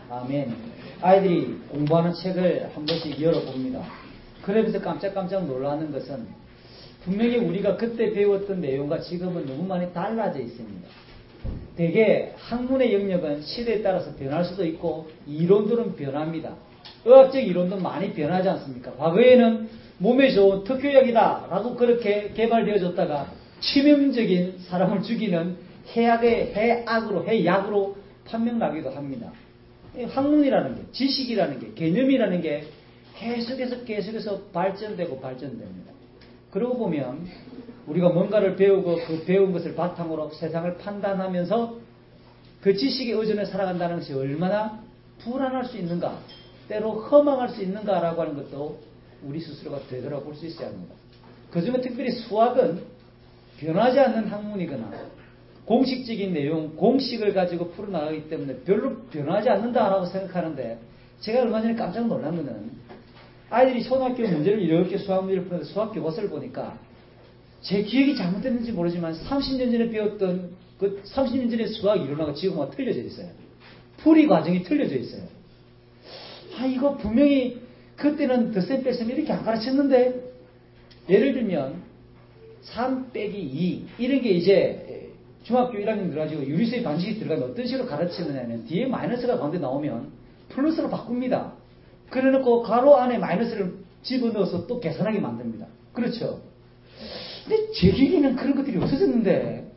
아멘. 아이들이 공부하는 책을 한 번씩 열어봅니다. 그러면서 깜짝깜짝 놀라는 것은 분명히 우리가 그때 배웠던 내용과 지금은 너무 많이 달라져 있습니다. 대개 학문의 영역은 시대에 따라서 변할 수도 있고 이론들은 변합니다. 의학적 이론도 많이 변하지 않습니까? 과거에는 몸에 좋은 특효약이다 라고 그렇게 개발되어졌다가 치명적인 사람을 죽이는 해약으로 판명나기도 합니다. 학문이라는 게, 지식이라는 게, 개념이라는 게 계속해서 발전됩니다. 그러고 보면 우리가 뭔가를 배우고 그 배운 것을 바탕으로 세상을 판단하면서 그 지식에 의존해 살아간다는 것이 얼마나 불안할 수 있는가, 때로 허망할 수 있는가라고 하는 것도 우리 스스로가 되돌아볼 수 있어야 합니다. 그중에 특별히 수학은 변하지 않는 학문이거나 공식적인 내용, 공식을 가지고 풀어나가기 때문에 별로 변하지 않는다라고 생각하는데, 제가 얼마 전에 깜짝 놀란 것은 아이들이 초등학교 문제를 이렇게 수학 문제를 푸는데 수학 교과서를 보니까 제 기억이 잘못됐는지 모르지만 30년 전에 배웠던 그 30년 전에 수학 이론하고 지금하고 틀려져 있어요. 풀이 과정이 틀려져 있어요. 이거 분명히 그때는 덧셈 뺄셈 이렇게 안 가르쳤는데, 예를 들면 3 빼기 2 이런 게 이제 중학교 1학년 들어가지고 유리수의 반식이 들어가면 어떤 식으로 가르치느냐면 뒤에 마이너스가 가운데 나오면 플러스로 바꿉니다. 그래놓고 가로 안에 마이너스를 집어넣어서 또 계산하게 만듭니다. 그렇죠? 근데 제 기기는 그런 것들이 없어졌는데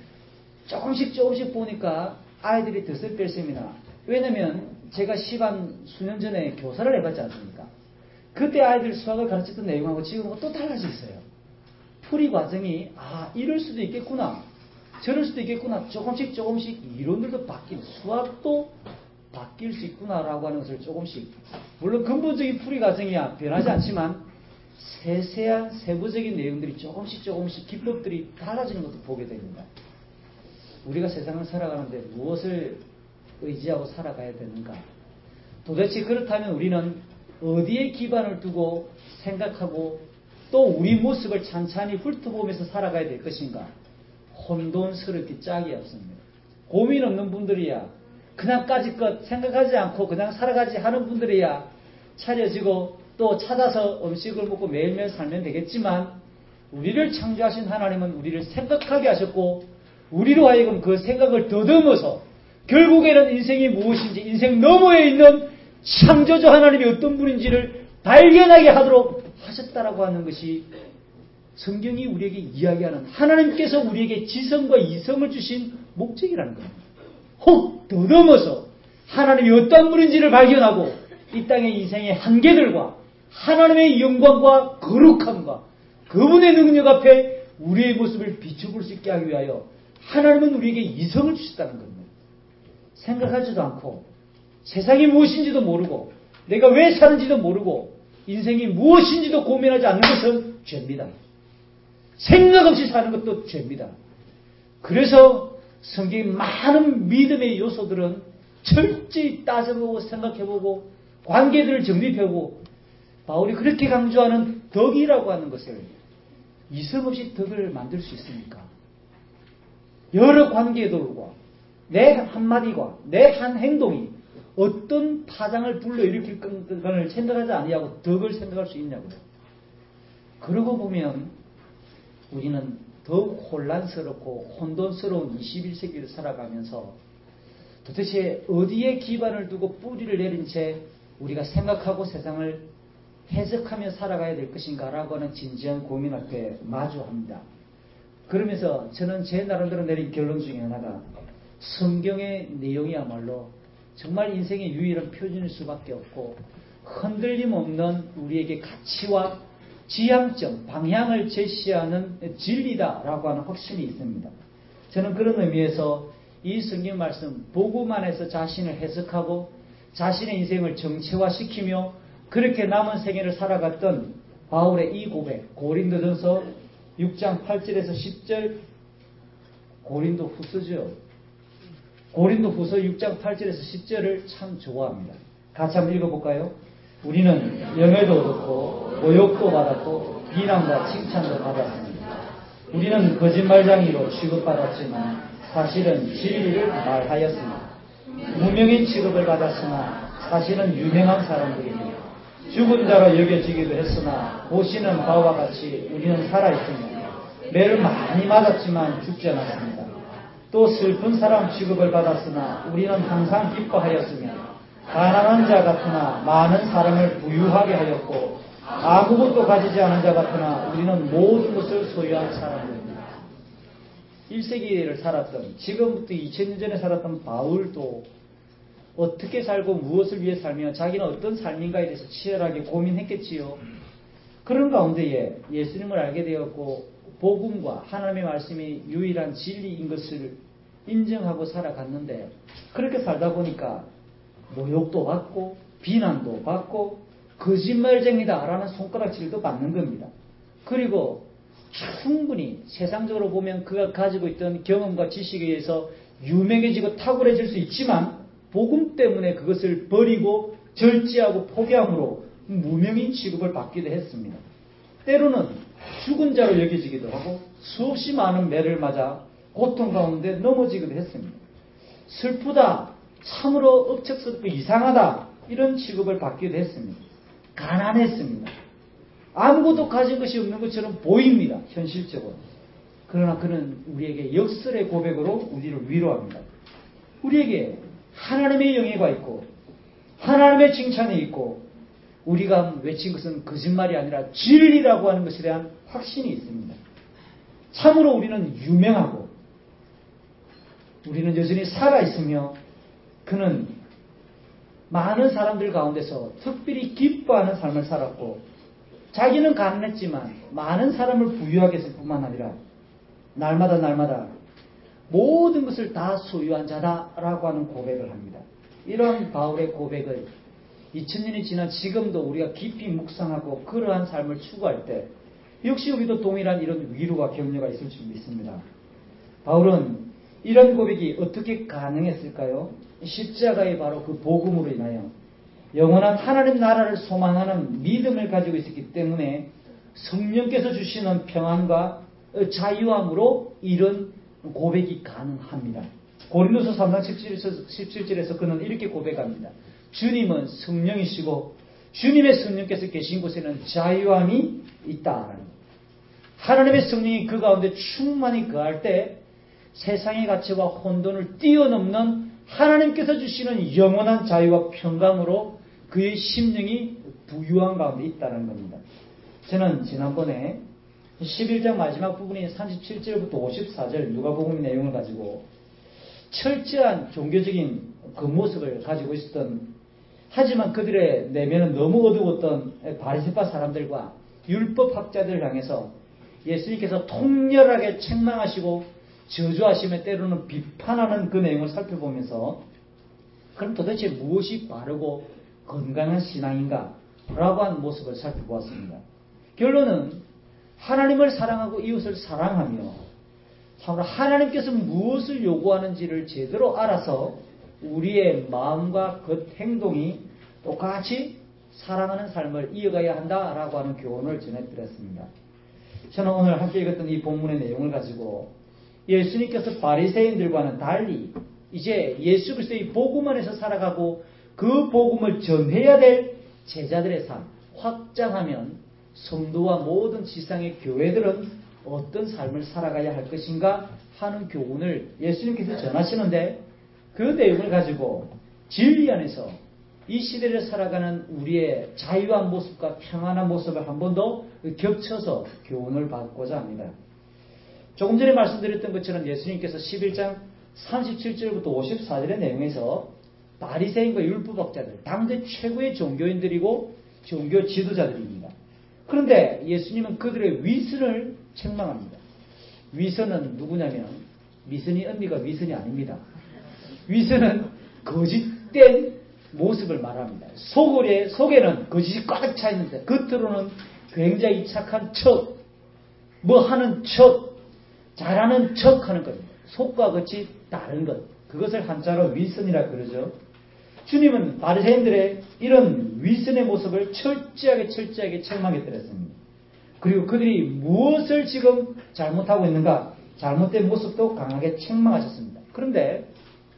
조금씩 보니까 아이들이 덧셈 뺄셈이나, 왜냐면 제가 시반 수년 전에 교사를 해봤지 않습니까? 그때 아이들 수학을 가르쳤던 내용하고 지금하고 또 달라져 있어요. 풀이 과정이 이럴 수도 있겠구나, 저럴 수도 있겠구나, 조금씩 이론들도 수학도 바뀔 수 있구나라고 하는 것을 조금씩, 물론 근본적인 풀이 과정이야 변하지 않지만 세세한 세부적인 내용들이 조금씩 기법들이 달라지는 것도 보게 됩니다. 우리가 세상을 살아가는데 무엇을 의지하고 살아가야 되는가? 도대체 그렇다면 우리는 어디에 기반을 두고 생각하고 또 우리 모습을 찬찬히 훑어보면서 살아가야 될 것인가? 혼돈스럽게 짝이 없습니다. 고민 없는 분들이야, 그냥 까짓것 생각하지 않고 그냥 살아가지 하는 분들이야 차려지고 또 찾아서 음식을 먹고 매일매일 살면 되겠지만, 우리를 창조하신 하나님은 우리를 생각하게 하셨고 우리로 하여금 그 생각을 더듬어서 결국에는 인생이 무엇인지, 인생 너머에 있는 창조주 하나님이 어떤 분인지를 발견하게 하도록 하셨다라고 하는 것이 성경이 우리에게 이야기하는, 하나님께서 우리에게 지성과 이성을 주신 목적이라는 겁니다. 혹 더듬어서 하나님이 어떤 분인지를 발견하고 이 땅의 인생의 한계들과 하나님의 영광과 거룩함과 그분의 능력 앞에 우리의 모습을 비춰볼 수 있게 하기 위하여 하나님은 우리에게 이성을 주셨다는 겁니다. 생각하지도 않고 세상이 무엇인지도 모르고 내가 왜 사는지도 모르고 인생이 무엇인지도 고민하지 않는 것은 죄입니다. 생각 없이 사는 것도 죄입니다. 그래서 성경의 많은 믿음의 요소들은 철저히 따져보고 생각해보고 관계들을 정립해보고, 바울이 그렇게 강조하는 덕이라고 하는 것을, 이성 없이 덕을 만들 수 있습니까? 여러 관계들과 내 한마디가, 내 한 행동이 어떤 파장을 불러일으킬 건가를 생각하지 아니하고 덕을 생각할 수 있냐고요. 그러고 보면 우리는 더욱 혼란스럽고 혼돈스러운 21세기를 살아가면서 도대체 어디에 기반을 두고 뿌리를 내린 채 우리가 생각하고 세상을 해석하며 살아가야 될 것인가 라고 하는 진지한 고민 앞에 마주합니다. 그러면서 저는 제 나름대로 내린 결론 중에 하나가, 성경의 내용이야말로 정말 인생의 유일한 표준일 수밖에 없고 흔들림 없는 우리에게 가치와 지향점, 방향을 제시하는 진리다라고 하는 확신이 있습니다. 저는 그런 의미에서 이 성경 말씀 복음 안에서 자신을 해석하고 자신의 인생을 정체화시키며 그렇게 남은 생애를 살아갔던 바울의 이 고백, 고린도전서 6장 8절에서 10절, 고린도후서죠. 고린도후서 6장 8절에서 10절을 참 좋아합니다. 같이 한번 읽어볼까요? 우리는 영예도 얻었고 모욕도 받았고 비난과 칭찬도 받았습니다. 우리는 거짓말쟁이로 취급받았지만 사실은 진리를 말하였습니다. 무명인 취급을 받았으나 사실은 유명한 사람들입니다. 죽은 자로 여겨지기도 했으나 보시는 바와 같이 우리는 살아있습니다. 매를 많이 맞았지만 죽지 않았습니다. 또 슬픈 사람 취급을 받았으나 우리는 항상 기뻐하였으며 가난한 자 같으나 많은 사람을 부유하게 하였고 아무것도 가지지 않은 자 같으나 우리는 모든 것을 소유한 사람들입니다. 1세기를 살았던, 지금부터 2000년 전에 살았던 바울도 어떻게 살고 무엇을 위해 살며 자기는 어떤 삶인가에 대해서 치열하게 고민했겠지요. 그런 가운데에 예수님을 알게 되었고 복음과 하나님의 말씀이 유일한 진리인 것을 인정하고 살아갔는데, 그렇게 살다 보니까 모욕도 받고 비난도 받고 거짓말쟁이다라는 손가락질도 받는 겁니다. 그리고 충분히 세상적으로 보면 그가 가지고 있던 경험과 지식에 의해서 유명해지고 탁월해질 수 있지만 복음 때문에 그것을 버리고 절제하고 포기함으로 무명인 취급을 받기도 했습니다. 때로는 죽은 자로 여겨지기도 하고 수없이 많은 매를 맞아 고통 가운데 넘어지기도 했습니다. 슬프다, 참으로 억척스럽고 이상하다, 이런 취급을 받기도 했습니다. 가난했습니다. 아무것도 가진 것이 없는 것처럼 보입니다. 현실적으로. 그러나 그는 우리에게 역설의 고백으로 우리를 위로합니다. 우리에게 하나님의 영예가 있고 하나님의 칭찬이 있고 우리가 외친 것은 거짓말이 아니라 진리라고 하는 것에 대한 확신이 있습니다. 참으로 우리는 유명하고 우리는 여전히 살아있으며 그는 많은 사람들 가운데서 특별히 기뻐하는 삶을 살았고 자기는 가난했지만 많은 사람을 부유하게 했을 뿐만 아니라 날마다 모든 것을 다 소유한 자다라고 하는 고백을 합니다. 이런 바울의 고백을 2000년이 지난 지금도 우리가 깊이 묵상하고 그러한 삶을 추구할 때 역시 우리도 동일한 이런 위로와 격려가 있을 줄 믿습니다. 바울은 이런 고백이 어떻게 가능했을까요? 십자가의 바로 그 복음으로 인하여 영원한 하나님 나라를 소망하는 믿음을 가지고 있었기 때문에 성령께서 주시는 평안과 자유함으로 이런 고백이 가능합니다. 고린도서 3장 17절에서 그는 이렇게 고백합니다. 주님은 성령이시고 주님의 성령께서 계신 곳에는 자유함이 있다. 하나님의 성령이 그 가운데 충만히 거할 때 세상의 가치와 혼돈을 뛰어넘는 하나님께서 주시는 영원한 자유와 평강으로 그의 심령이 부유한 가운데 있다는 겁니다. 저는 지난번에 11장 마지막 부분인 37절부터 54절 누가복음 내용을 가지고 철저한 종교적인 그 모습을 가지고 있었던, 하지만 그들의 내면은 너무 어두웠던 바리새파 사람들과 율법학자들을 향해서 예수님께서 통렬하게 책망하시고 저주하시며 때로는 비판하는 그 내용을 살펴보면서 그럼 도대체 무엇이 바르고 건강한 신앙인가? 라고 하는 모습을 살펴보았습니다. 결론은 하나님을 사랑하고 이웃을 사랑하며 참으로 하나님께서 무엇을 요구하는지를 제대로 알아서 우리의 마음과 그 행동이 똑같이 사랑하는 삶을 이어가야 한다라고 하는 교훈을 전해드렸습니다. 저는 오늘 함께 읽었던 이 본문의 내용을 가지고 예수님께서 바리새인들과는 달리 이제 예수 그리스도의 복음 안에서 살아가고 그 복음을 전해야 될 제자들의 삶 확장하면 성도와 모든 지상의 교회들은 어떤 삶을 살아가야 할 것인가 하는 교훈을 예수님께서 전하시는데 그 내용을 가지고 진리 안에서 이 시대를 살아가는 우리의 자유한 모습과 평안한 모습을 한 번 더 겹쳐서 교훈을 받고자 합니다. 조금 전에 말씀드렸던 것처럼 예수님께서 11장 37절부터 54절의 내용에서 바리새인과 율법학자들, 당대 최고의 종교인들이고 종교 지도자들입니다. 그런데 예수님은 그들의 위선을 책망합니다. 위선은 누구냐면 미선이 언니가 위선이 아닙니다. 위선은 거짓된 모습을 말합니다. 속에는 거짓이 꽉 차 있는데 겉으로는 굉장히 착한 척, 뭐 하는 척, 잘하는 척 하는 겁니다. 속과 겉이 다른 것. 그것을 한자로 위선이라 그러죠. 주님은 바리새인들의 이런 위선의 모습을 철저하게 책망해드렸습니다. 그리고 그들이 무엇을 지금 잘못하고 있는가, 잘못된 모습도 강하게 책망하셨습니다. 그런데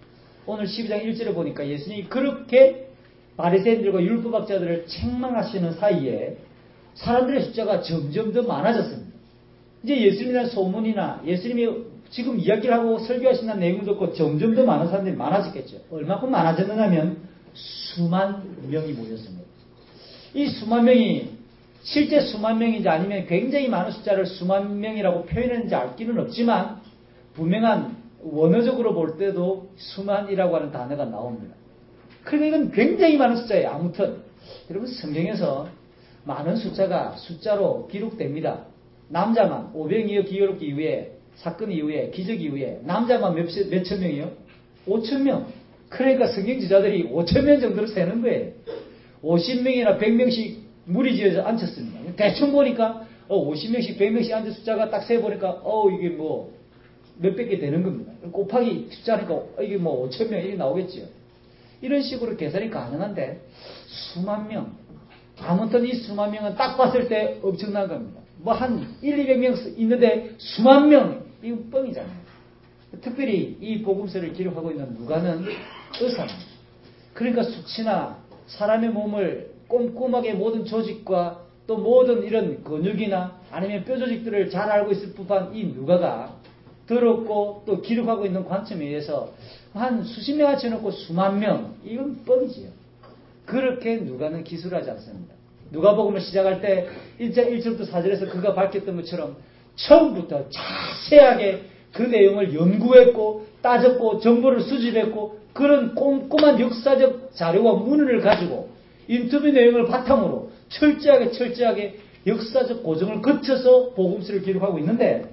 오늘 12장 1절에 보니까 예수님이 그렇게 바리새인들과 율법학자들을 책망하시는 사이에 사람들의 숫자가 점점 더 많아졌습니다. 이제 예수님이나 소문이나 예수님이 지금 이야기를 하고 설교하시는 내용을 듣고 점점 더 많은 사람들이 많아졌겠죠. 얼마큼 많아졌느냐면 수만 명이 모였습니다. 이 수만 명이 실제 수만 명인지 아니면 굉장히 많은 숫자를 수만 명이라고 표현했는지 알 길은 없지만 분명한 원어적으로 볼 때도 수만이라고 하는 단어가 나옵니다. 그러니까 이건 굉장히 많은 숫자예요. 아무튼 여러분 성경에서 많은 숫자가 숫자로 기록됩니다. 남자만 500여 기록 이후에 사건 이후에 기적 이후에 남자만 몇천 명이요? 5천 명. 그러니까 성경 지자들이 5천 명 정도로 세는 거예요. 50명이나 100명씩 무리지어서 앉혔습니다. 대충 보니까 50명씩 100명씩 앉은 숫자가 딱 세보니까 이게 뭐 몇백 개 되는 겁니다. 곱하기 숫자니까 이게 뭐 5천 명 이렇게 나오겠죠. 이런 식으로 계산이 가능한데 수만 명. 아무튼 이 수만 명은 딱 봤을 때 엄청난 겁니다. 뭐 한 200명 있는데 수만 명 이거 뻥이잖아요. 특별히 이 복음서를 기록하고 있는 누가는 의사입니다. 그러니까 수치나 사람의 몸을 꼼꼼하게 모든 조직과 또 모든 이런 근육이나 아니면 뼈조직들을 잘 알고 있을 법한 이 누가가 들었고 또 기록하고 있는 관점에 의해서 한 수십 명 합쳐놓고 수만 명 이건 뻥이지요. 그렇게 누가는 기술하지 않습니다. 누가복음을 시작할 때 1장 1절부터 4절에서 그가 밝혔던 것처럼 처음부터 자세하게 그 내용을 연구했고 따졌고 정보를 수집했고 그런 꼼꼼한 역사적 자료와 문헌을 가지고 인터뷰 내용을 바탕으로 철저하게 역사적 고정을 거쳐서 복음서를 기록하고 있는데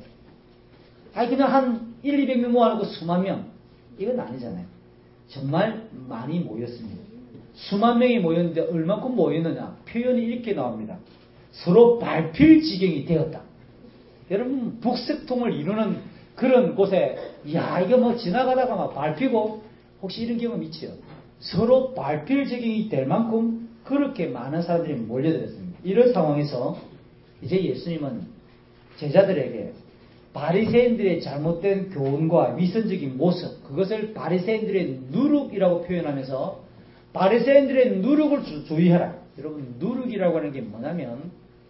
그냥 한 200명 모아놓고 수만 명 이건 아니잖아요. 정말 많이 모였습니다. 수만 명이 모였는데 얼마큼 모였느냐 표현이 이렇게 나옵니다. 서로 밟힐 지경이 되었다. 여러분 북석통을 이루는 그런 곳에 이거 뭐 지나가다가 막 밟히고 혹시 이런 경험 있지요? 서로 밟힐 지경이 될 만큼 그렇게 많은 사람들이 몰려들었습니다. 이런 상황에서 이제 예수님은 제자들에게 바리새인들의 잘못된 교훈과 위선적인 모습 그것을 바리새인들의 누룩이라고 표현하면서 바리새인들의 누룩을 주의하라. 여러분 누룩이라고 하는 게 뭐냐면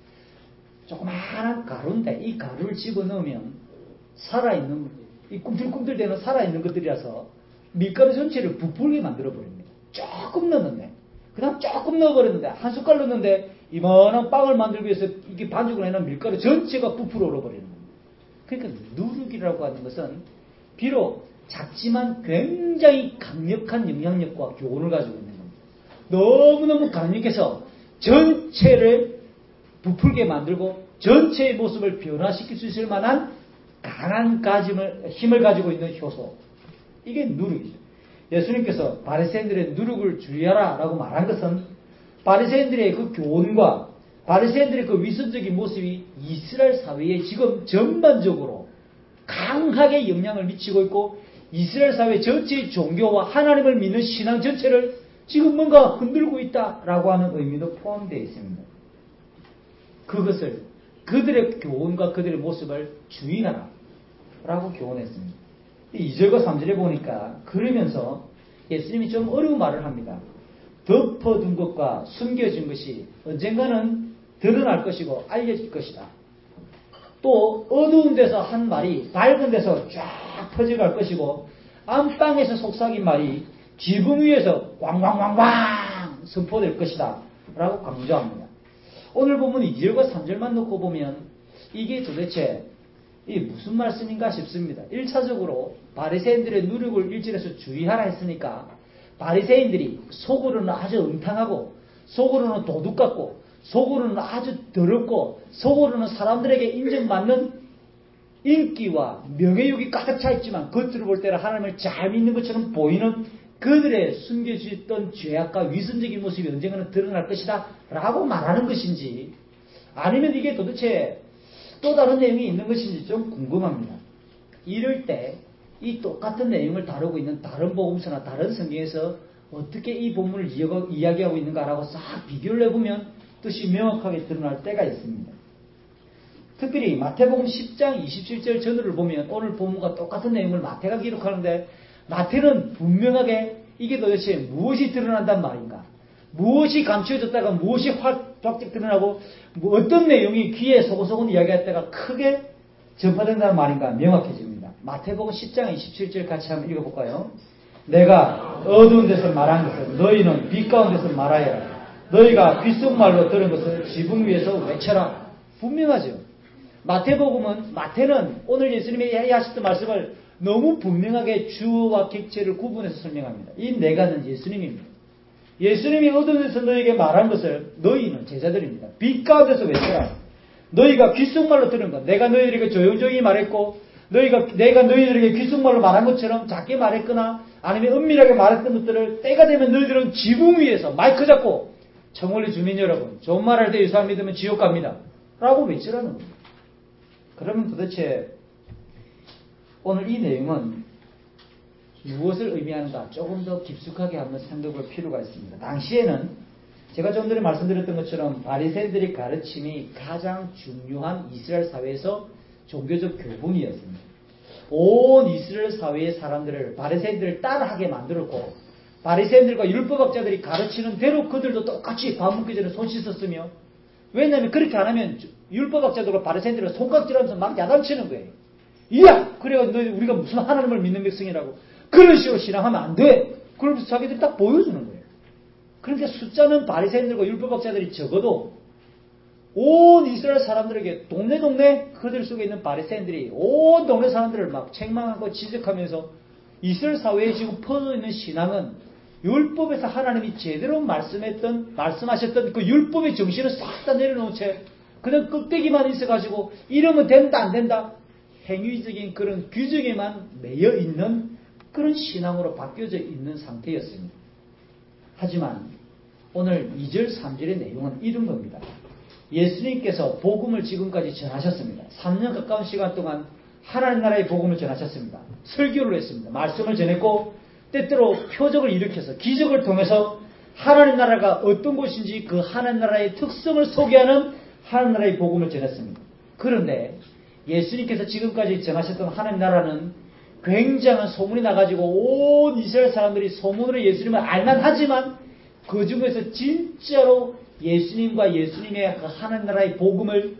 조그마한 가루인데 이 가루를 집어넣으면 살아있는 이 꿈틀꿈틀대는 살아있는 것들이라서 밀가루 전체를 부풀게 만들어버립니다. 조금 넣었는데 그다음 조금 넣어버렸는데 한 숟갈 넣었는데 이만한 빵을 만들기 위해서 이게 반죽을 해놓은 밀가루 전체가 부풀어 오르버리는 겁니다. 그러니까 누룩이라고 하는 것은 비록 작지만 굉장히 강력한 영향력과 교훈을 가지고 있는 겁니다. 너무너무 강력해서 전체를 부풀게 만들고 전체의 모습을 변화시킬 수 있을 만한 강한 힘을 가지고 있는 효소. 이게 누룩이죠. 예수님께서 바리새인들의 누룩을 주의하라 라고 말한 것은 바리새인들의 그 교훈과 바리새인들의 그 위선적인 모습이 이스라엘 사회에 지금 전반적으로 강하게 영향을 미치고 있고 이스라엘 사회 전체의 종교와 하나님을 믿는 신앙 전체를 지금 뭔가 흔들고 있다라고 하는 의미도 포함되어 있습니다. 그것을 그들의 교훈과 그들의 모습을 주의하라 라고 교훈했습니다. 2절과 3절에 보니까 그러면서 예수님이 좀 어려운 말을 합니다. 덮어둔 것과 숨겨진 것이 언젠가는 드러날 것이고 알려질 것이다. 또 어두운 데서 한 말이 밝은 데서 쫙 퍼져갈 것이고 안방에서 속삭인 말이 지붕 위에서 왕왕왕왕 선포될 것이다 라고 강조합니다. 오늘 보면 2절과 3절만 놓고 보면 이게 도대체 이게 무슨 말씀인가 싶습니다. 1차적으로 바리새인들의 누룩을 1절에서 주의하라 했으니까 바리새인들이 속으로는 아주 음탕하고 속으로는 도둑 같고 속으로는 아주 더럽고 속으로는 사람들에게 인정받는 인기와 명예욕이 가득 차 있지만 겉으로 볼 때는 하나님을 잘 믿는 것처럼 보이는 그들의 숨겨졌던 죄악과 위선적인 모습이 언젠가는 드러날 것이다 라고 말하는 것인지 아니면 이게 도대체 또 다른 내용이 있는 것인지 좀 궁금합니다. 이럴 때 이 똑같은 내용을 다루고 있는 다른 복음서나 다른 성경에서 어떻게 이 본문을 이야기하고 있는가라고 싹 비교를 해보면 뜻이 명확하게 드러날 때가 있습니다. 특별히 마태복음 10장 27절 전후를 보면 오늘 본문과 똑같은 내용을 마태가 기록하는데 마태는 분명하게 이게 도대체 무엇이 드러난단 말인가? 무엇이 감추어졌다가 무엇이 확 드러나고 어떤 내용이 귀에 소곤소곤 이야기했다가 크게 전파된다는 말인가 명확해집니다. 마태복음 10장 27절 같이 한번 읽어볼까요? 내가 어두운 데서 말한 것을 너희는 빛 가운데서 말하여라. 너희가 귓속말로 들은 것을 지붕 위에서 외쳐라. 분명하죠. 마태는 오늘 예수님이 하셨던 말씀을 너무 분명하게 주어와 객체를 구분해서 설명합니다. 이 내가는 예수님입니다. 예수님이 어두운 데서 너희에게 말한 것을 너희는 제자들입니다. 빛 가운데서 외쳐라. 너희가 귓속말로 들은 것. 내가 너희들에게 조용조용히 말했고 내가 너희들에게 귓속말로 말한 것처럼 작게 말했거나 아니면 은밀하게 말했던 것들을 때가 되면 너희들은 지붕 위에서 마이크 잡고 청원리 주민 여러분 좋은 말 할 때 예수 안 믿으면 지옥 갑니다. 라고 외치라는 겁니다. 그러면 도대체 오늘 이 내용은 무엇을 의미하는가 조금 더 깊숙하게 한번 생각할 필요가 있습니다. 당시에는 제가 좀 전에 말씀드렸던 것처럼 바리새인들의 가르침이 가장 중요한 이스라엘 사회에서 종교적 교훈이었습니다. 온 이스라엘 사회의 사람들을 바리새인들을 따라하게 만들었고 바리새인들과 율법학자들이 가르치는 대로 그들도 똑같이 밥 먹기 전에 손 씻었으며 왜냐하면 그렇게 안 하면 율법학자들과 바리새인들은 손깍질하면서 막 야단치는 거예요. 이야! 그래가지고 우리가 무슨 하나님을 믿는 백성이라고 그런 식으로 신앙하면 안 돼! 그러면서 자기들이 딱 보여주는 거예요. 그러니까 숫자는 바리새인들과 율법학자들이 적어도 온 이스라엘 사람들에게 동네 그들 속에 있는 바리새인들이 온 동네 사람들을 막 책망하고 지적하면서 이스라엘 사회에 지금 퍼져 있는 신앙은 율법에서 하나님이 제대로 말씀하셨던 그 율법의 정신을 싹 다 내려놓은 채 그냥 껍데기만 있어가지고 이러면 된다 안 된다 행위적인 그런 규정에만 매여 있는 그런 신앙으로 바뀌어져 있는 상태였습니다. 하지만 오늘 2절 3절의 내용은 이런 겁니다. 예수님께서 복음을 지금까지 전하셨습니다. 3년 가까운 시간 동안 하나님 나라의 복음을 전하셨습니다. 설교를 했습니다. 말씀을 전했고 때때로 표적을 일으켜서 기적을 통해서 하나님 나라가 어떤 곳인지 그 하나님 나라의 특성을 소개하는 하나님 나라의 복음을 전했습니다. 그런데 예수님께서 지금까지 전하셨던 하나님 나라는 굉장한 소문이 나가지고 온 이스라엘 사람들이 소문으로 예수님을 알만 하지만 그 중에서 진짜로 예수님과 예수님의 그 하나님 나라의 복음을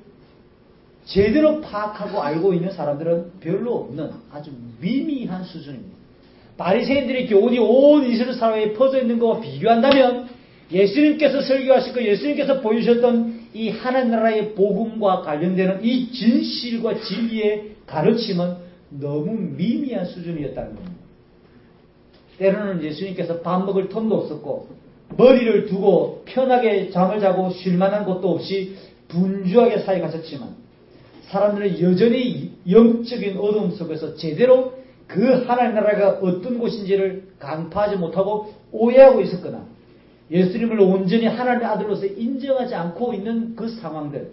제대로 파악하고 알고 있는 사람들은 별로 없는 아주 미미한 수준입니다. 바리새인들의 교훈이 온 이스라엘 사회에 퍼져 있는 것과 비교한다면 예수님께서 설교하시고 예수님께서 보여주셨던 이 하나님 나라의 복음과 관련되는 이 진실과 진리의 가르침은 너무 미미한 수준이었다는 겁니다. 때로는 예수님께서 밥 먹을 틈도 없었고 머리를 두고 편하게 잠을 자고 쉴 만한 곳도 없이 분주하게 사역하셨지만 사람들은 여전히 영적인 어두움 속에서 제대로 그 하나님 나라가 어떤 곳인지를 간파하지 못하고 오해하고 있었거나 예수님을 온전히 하나님의 아들로서 인정하지 않고 있는 그 상황들.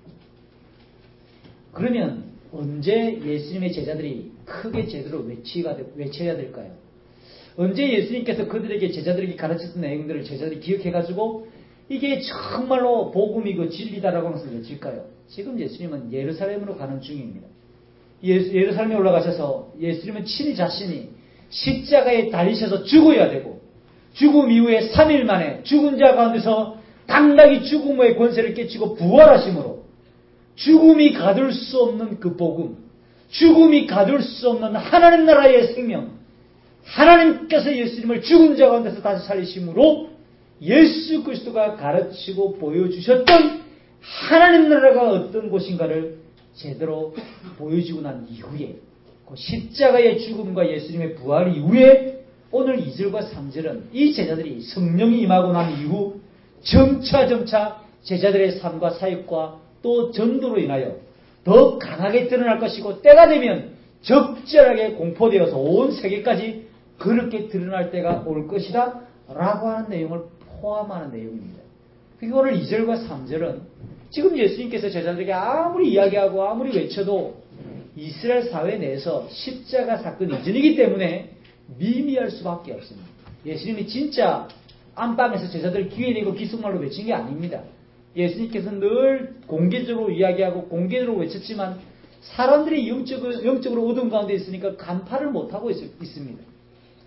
그러면 언제 예수님의 제자들이 크게 제대로 외쳐야 될까요? 언제 예수님께서 그들에게 제자들에게 가르쳤던 내용들을 제자들이 기억해가지고 이게 정말로 복음이고 진리다라고 하면서 외칠까요? 지금 예수님은 예루살렘으로 가는 중입니다. 예루살렘에 올라가셔서 예수님은 친히 자신이 십자가에 달리셔서 죽어야 되고 죽음 이후에 3일 만에 죽은 자 가운데서 당당히 죽음의 권세를 깨치고 부활하심으로 죽음이 가둘 수 없는 그 복음, 죽음이 가둘 수 없는 하나님 나라의 생명, 하나님께서 예수님을 죽은 자 가운데서 다시 살리심으로 예수 그리스도가 가르치고 보여주셨던 하나님 나라가 어떤 곳인가를 제대로 보여주고 난 이후에 그 십자가의 죽음과 예수님의 부활 이후에 오늘 2절과 3절은 이 제자들이 성령이 임하고 난 이후 점차 제자들의 삶과 사역과 또 전도로 인하여 더 강하게 드러날 것이고 때가 되면 적절하게 공포되어서 온 세계까지 그렇게 드러날 때가 올 것이다 라고 하는 내용을 포함하는 내용입니다. 그리고 오늘 2절과 3절은 지금 예수님께서 제자들에게 아무리 이야기하고 아무리 외쳐도 이스라엘 사회 내에서 십자가 사건 이전이기 때문에 미미할 수밖에 없습니다. 예수님이 진짜 안방에서 제자들 귀에 대고 귓속말로 외친 게 아닙니다. 예수님께서는 늘 공개적으로 이야기하고 공개적으로 외쳤지만 사람들이 영적으로 어두운 가운데 있으니까 간파를 못하고 있습니다.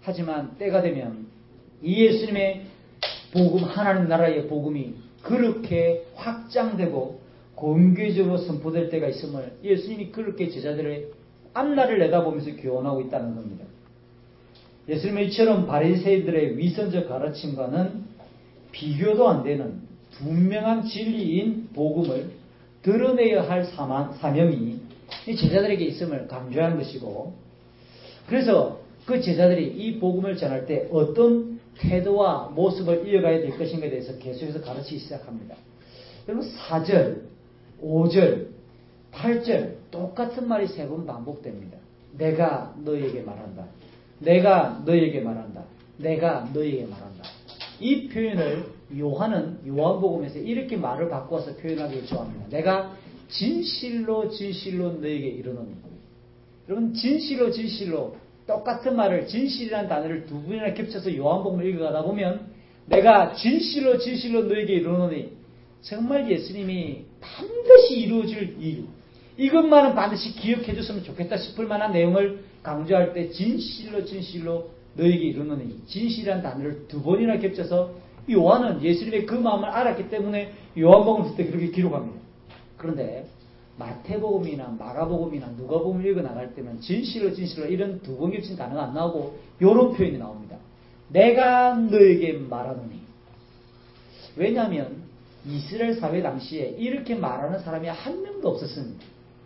하지만 때가 되면 이 예수님의 복음, 하나님 나라의 복음이 그렇게 확장되고 공개적으로 선포될 때가 있음을 예수님이 그렇게 제자들의 앞날을 내다보면서 교훈하고 있다는 겁니다. 예수님은 이처럼 바리새인들의 위선적 가르침과는 비교도 안 되는 분명한 진리인 복음을 드러내야 할 사명이 제자들에게 있음을 강조하는 것이고, 그래서 그 제자들이 이 복음을 전할 때 어떤 태도와 모습을 이어가야 될 것인가에 대해서 계속해서 가르치기 시작합니다. 여러분 4절, 5절, 8절 똑같은 말이 3번 반복됩니다. 내가 너희에게 말한다. 내가 너희에게 말한다. 내가 너희에게 말한다. 이 표현을 요한은 요한복음에서 이렇게 말을 바꿔서 표현하기 좋아합니다. 내가 진실로 진실로 너희에게 이르노니. 여러분 진실로 진실로 똑같은 말을 진실이라는 단어를 2번이나 겹쳐서 요한복음을 읽어가다 보면 내가 진실로 진실로 너희에게 이르노니 정말 예수님이 반드시 이루어질 일, 이것만은 반드시 기억해 줬으면 좋겠다 싶을 만한 내용을 강조할 때 진실로 진실로 너희에게 이르노니, 진실이라는 단어를 2번이나 겹쳐서 요한은 예수님의 그 마음을 알았기 때문에 요한복음 쓸 때 그렇게 기록합니다. 그런데 마태복음이나 마가복음이나 누가복음을 읽어 나갈 때는 진실로 진실로 이런 2번 겹친 단어가 안 나오고 이런 표현이 나옵니다. 내가 너에게 말하노니. 왜냐하면 이스라엘 사회 당시에 이렇게 말하는 사람이 한 명도 없었습니다.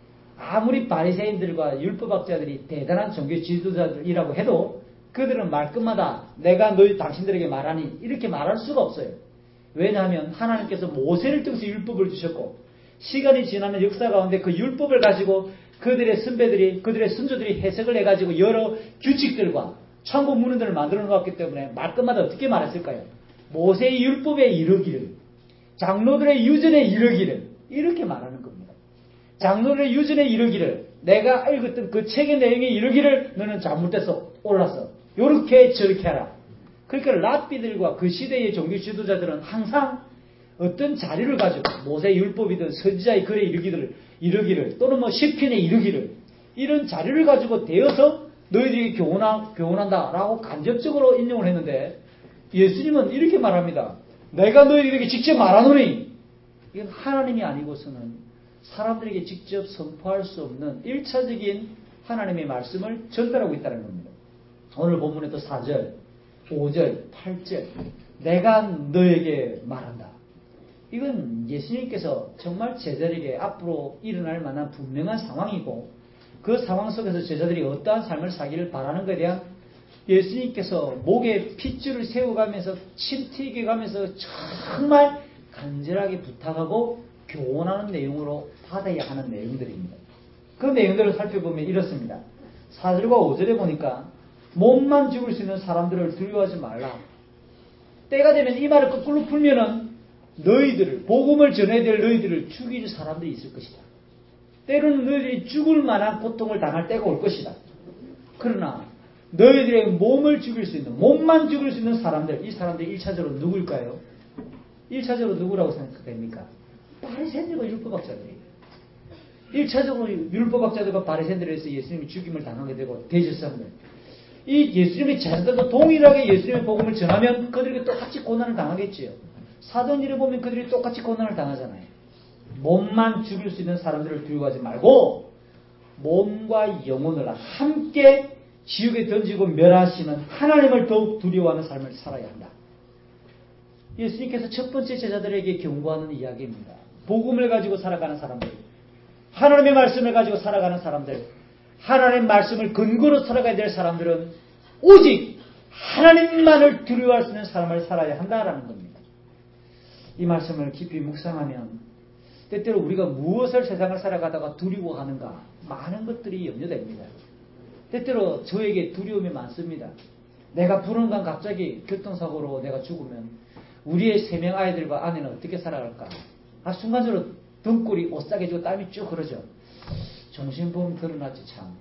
아무리 바리새인들과 율법학자들이 대단한 종교 지도자들이라고 해도 그들은 말끝마다 내가 너희 당신들에게 말하니 이렇게 말할 수가 없어요. 왜냐하면 하나님께서 모세를 통해서 율법을 주셨고 시간이 지나는 역사 가운데 그 율법을 가지고 그들의 선배들이, 그들의 선조들이 해석을 해가지고 여러 규칙들과 참고 문헌들을 만들어 놓았기 때문에 말끝마다 어떻게 말했을까요? 모세의 율법에 이르기를, 장로들의 유전에 이르기를, 이렇게 말하는 겁니다. 장로들의 유전에 이르기를, 내가 읽었던 그 책의 내용에 이르기를 너는 잘못돼서 올라서 요렇게 저렇게 하라. 그러니까 랍비들과 그 시대의 종교 지도자들은 항상 어떤 자료를 가지고 모세의 율법이든 선지자의 글에 이르기를 또는 뭐 시편에 이르기를 이런 자료를 가지고 대어서 너희들에게 교훈한다라고 간접적으로 인용을 했는데 예수님은 이렇게 말합니다. 내가 너희들에게 직접 말하노니. 이건 하나님이 아니고서는 사람들에게 직접 선포할 수 없는 1차적인 하나님의 말씀을 전달하고 있다는 겁니다. 오늘 본문에도 4절, 5절, 8절 내가 너에게 말한다. 이건 예수님께서 정말 제자들에게 앞으로 일어날 만한 분명한 상황이고 그 상황 속에서 제자들이 어떠한 삶을 살기를 바라는 것에 대한 예수님께서 목에 핏줄을 세워가면서 침 튀겨가면서 정말 간절하게 부탁하고 교훈하는 내용으로 받아야 하는 내용들입니다. 그 내용들을 살펴보면 이렇습니다. 4절과 5절에 보니까 몸만 죽을 수 있는 사람들을 두려워하지 말라. 때가 되면 이 말을 거꾸로 풀면은 너희들을, 복음을 전해야 될 너희들을 죽일 사람들이 있을 것이다. 때로는 너희들이 죽을 만한 고통을 당할 때가 올 것이다. 그러나 너희들의 몸을 죽일 수 있는, 몸만 죽일 수 있는 사람들, 이 사람들이 1차적으로 누구일까요? 1차적으로 누구라고 생각됩니까? 바리새인들과 율법학자들이에요. 1차적으로 율법학자들과 바리새인들에서 예수님이 죽임을 당하게 되고 대제사장들. 이 예수님의 제자들도 동일하게 예수님의 복음을 전하면 그들에게 똑같이 고난을 당하겠지요. 사도행전에 보면 그들이 똑같이 고난을 당하잖아요. 몸만 죽일 수 있는 사람들을 두려워하지 말고 몸과 영혼을 함께 지옥에 던지고 멸하시는 하나님을 더욱 두려워하는 삶을 살아야 한다. 예수님께서 첫 번째 제자들에게 경고하는 이야기입니다. 복음을 가지고 살아가는 사람들, 하나님의 말씀을 가지고 살아가는 사람들, 하나님의 말씀을 근거로 살아가야 될 사람들은 오직 하나님만을 두려워할 수 있는 삶을 살아야 한다라는 겁니다. 이 말씀을 깊이 묵상하면 때때로 우리가 무엇을 세상을 살아가다가 두려워하는가 많은 것들이 염려됩니다. 때때로 저에게 두려움이 많습니다. 내가 불안감 갑자기 교통사고로 내가 죽으면 우리의 3명 아이들과 아내는 어떻게 살아갈까? 순간적으로 등골이 오싹해지고 땀이 쭉 흐르죠. 정신보험 드러났지 참.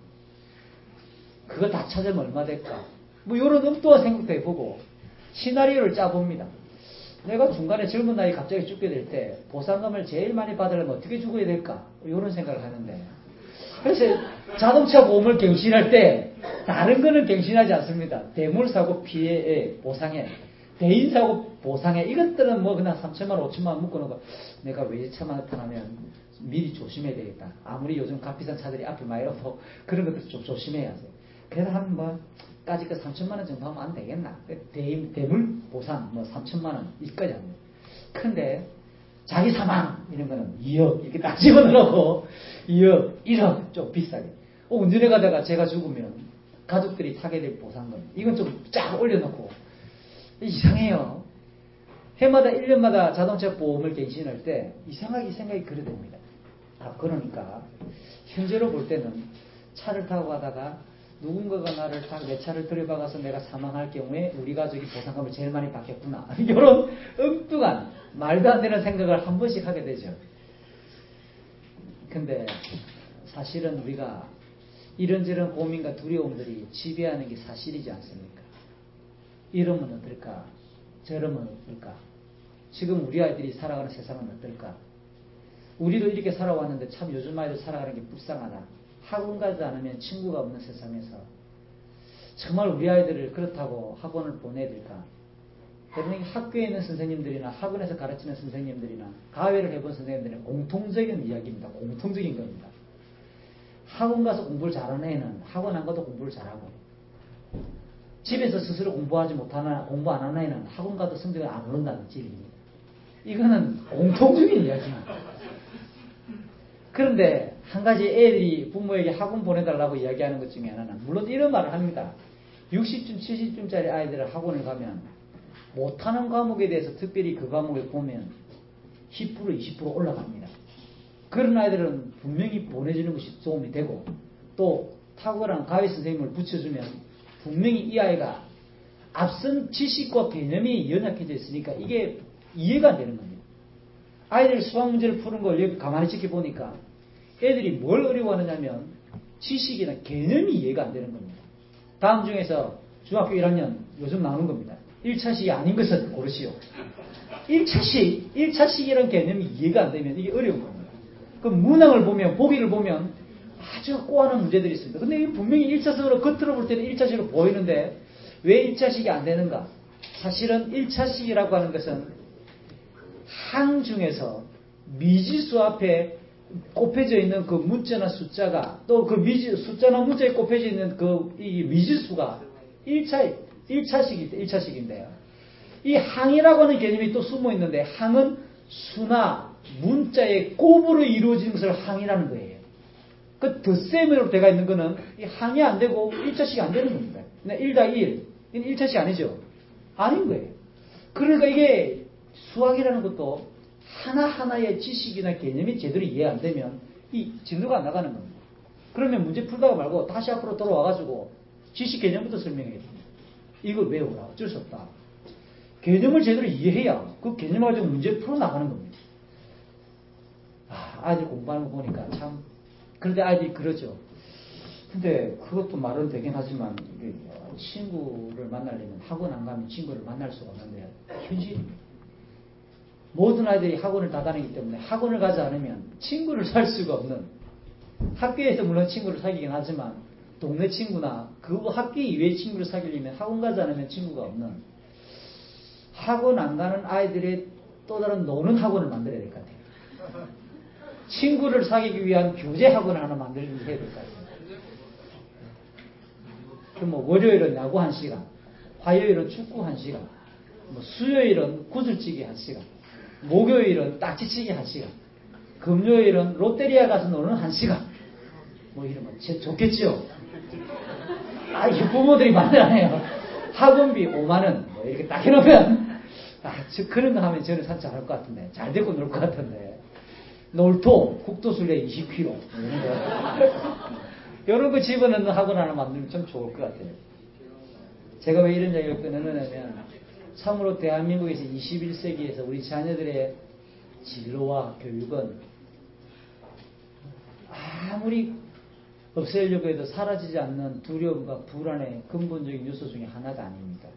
그거 다 찾으면 얼마 될까? 뭐 이런 엉뚱한 생각도 해보고 시나리오를 짜봅니다. 내가 중간에 젊은 나이에 갑자기 죽게 될 때 보상금을 제일 많이 받으려면 어떻게 죽어야 될까? 이런 생각을 하는데 그래서 자동차 보험을 갱신할 때 다른 거는 갱신하지 않습니다. 대물사고 피해 보상해, 대인사고 보상해, 이것들은 뭐 그냥 3천만 원, 5천만 원 묶어놓고 내가 외제차만 나타나면 미리 조심해야 되겠다. 아무리 요즘 값비싼 차들이 앞에 많이 와도 그런 것도 좀 조심해야 돼. 그래서 한 뭐 까짓거 3천만 원 정도 하면 안 되겠나. 대물 보상 뭐 3천만 원 이까지 합니다. 근데 자기 사망 이런 거는 2억 이렇게 딱 집어넣고 2억, 1억 좀 비싸게. 운전해 가다가 제가 죽으면 가족들이 타게 될 보상금 이건 좀 쫙 올려놓고 이상해요. 해마다 1년마다 자동차 보험을 갱신할 때 이상하게 생각이 그래 됩니다. 그러니까 현재로 볼 때는 차를 타고 가다가 누군가가 나를 내 차를 들여박아서 내가 사망할 경우에 우리 가족이 보상금을 제일 많이 받겠구나. 이런 엉뚱한 말도 안 되는 생각을 한 번씩 하게 되죠. 근데 사실은 우리가 이런저런 고민과 두려움들이 지배하는 게 사실이지 않습니까? 이러면 어떨까? 저러면 어떨까? 지금 우리 아이들이 살아가는 세상은 어떨까? 우리도 이렇게 살아왔는데 참 요즘 아이들 살아가는 게 불쌍하다. 학원 가지 않으면 친구가 없는 세상에서 정말 우리 아이들을 그렇다고 학원을 보내야 될까? 여러분 학교에 있는 선생님들이나 학원에서 가르치는 선생님들이나 가회를 해본 선생님들은 공통적인 이야기입니다. 공통적인 겁니다. 학원 가서 공부를 잘하는 애는 학원 안 가도 공부를 잘하고 집에서 스스로 공부하지 못하나 공부 안 하는 애는 학원 가도 성적을 안 오른다는 질입니다. 이거는 공통적인 이야기입니다. 그런데 한 가지 애들이 부모에게 학원 보내달라고 이야기하는 것 중에 하나는 물론 이런 말을 합니다. 60점, 70점짜리 아이들을 학원을 가면 못하는 과목에 대해서 특별히 그 과목을 보면 10%, 20% 올라갑니다. 그런 아이들은 분명히 보내주는 것이 도움이 되고 또 탁월한 가위 선생님을 붙여주면 분명히 이 아이가 앞선 지식과 개념이 연약해져 있으니까 이게 이해가 안 되는 겁니다. 아이들이 수학 문제를 푸는 걸 여기 가만히 지켜보니까 애들이 뭘 어려워하느냐면 지식이나 개념이 이해가 안 되는 겁니다. 다음 중에서 중학교 1학년 요즘 나오는 겁니다. 1차식이 아닌 것을 고르시오. 1차식이라는 개념이 이해가 안 되면 이게 어려운 겁니다. 그럼 문항을 보면 보기를 보면 아주 꼬아놓은 문제들이 있습니다. 근데 분명히 1차식으로 겉으로 볼 때는 1차식으로 보이는데 왜 1차식이 안 되는가? 사실은 1차식이라고 하는 것은 항 중에서 미지수 앞에 곱해져 있는 그 문자나 숫자가 또 그 숫자나 문자에 곱해져 있는 이 미지수가 1차식인데요. 이 항이라고 하는 개념이 또 숨어 있는데 항은 수나 문자의 곱으로 이루어지는 것을 항이라는 거예요. 그 덧셈으로 되어 있는 거는 이 항이 안 되고 1차식이 안 되는 겁니다. 1-1. 이건 1차식이 아니죠. 아닌 거예요. 그러니까 이게 수학이라는 것도 하나하나의 지식이나 개념이 제대로 이해 안 되면 이 진도가 안 나가는 겁니다. 그러면 문제 풀다가 말고 다시 앞으로 돌아와가지고 지식 개념부터 설명해야 됩니다. 이거 외우라. 어쩔 수 없다. 개념을 제대로 이해해야 그 개념 가지고 문제 풀어나가는 겁니다. 아이들 공부하는 거 보니까 참 그런데 아이들이 그러죠. 근데 그것도 말은 되긴 하지만 친구를 만나려면 학원 안 가면 친구를 만날 수가 없는데 현실입니다. 모든 아이들이 학원을 다 다니기 때문에 학원을 가지 않으면 친구를 살 수가 없는 학교에서 물론 친구를 사귀긴 하지만 동네 친구나 그 학교 이외의 친구를 사귀려면 학원 가지 않으면 친구가 없는 학원 안 가는 아이들의 또 다른 노는 학원을 만들어야 될 것 같아요. 친구를 사귀기 위한 교제 학원을 하나 만들어야 될 것 같아요. 뭐 월요일은 야구 1시간, 화요일은 축구 1시간, 뭐 수요일은 구슬치기 1시간, 목요일은 딱지치기 1시간, 금요일은 롯데리아 가서 노는 1시간. 뭐 이러면 좋겠지요. 이 부모들이 만들어내요. 학원비 5만원 뭐 이렇게 딱 해놓으면 그런 거 하면 저는 참 잘할 것 같은데 잘 데리고 놀 것 같은데 놀토 국도술래 20kg 뭐 이런 거 이런 거 집어넣는 학원 하나 만들면 참 좋을 것 같아요. 제가 왜 이런 이야기를 꺼내느냐면 참으로 대한민국에서 21세기에서 우리 자녀들의 진로와 교육은 아무리 없애려고 해도 사라지지 않는 두려움과 불안의 근본적인 요소 중에 하나가 아닙니까?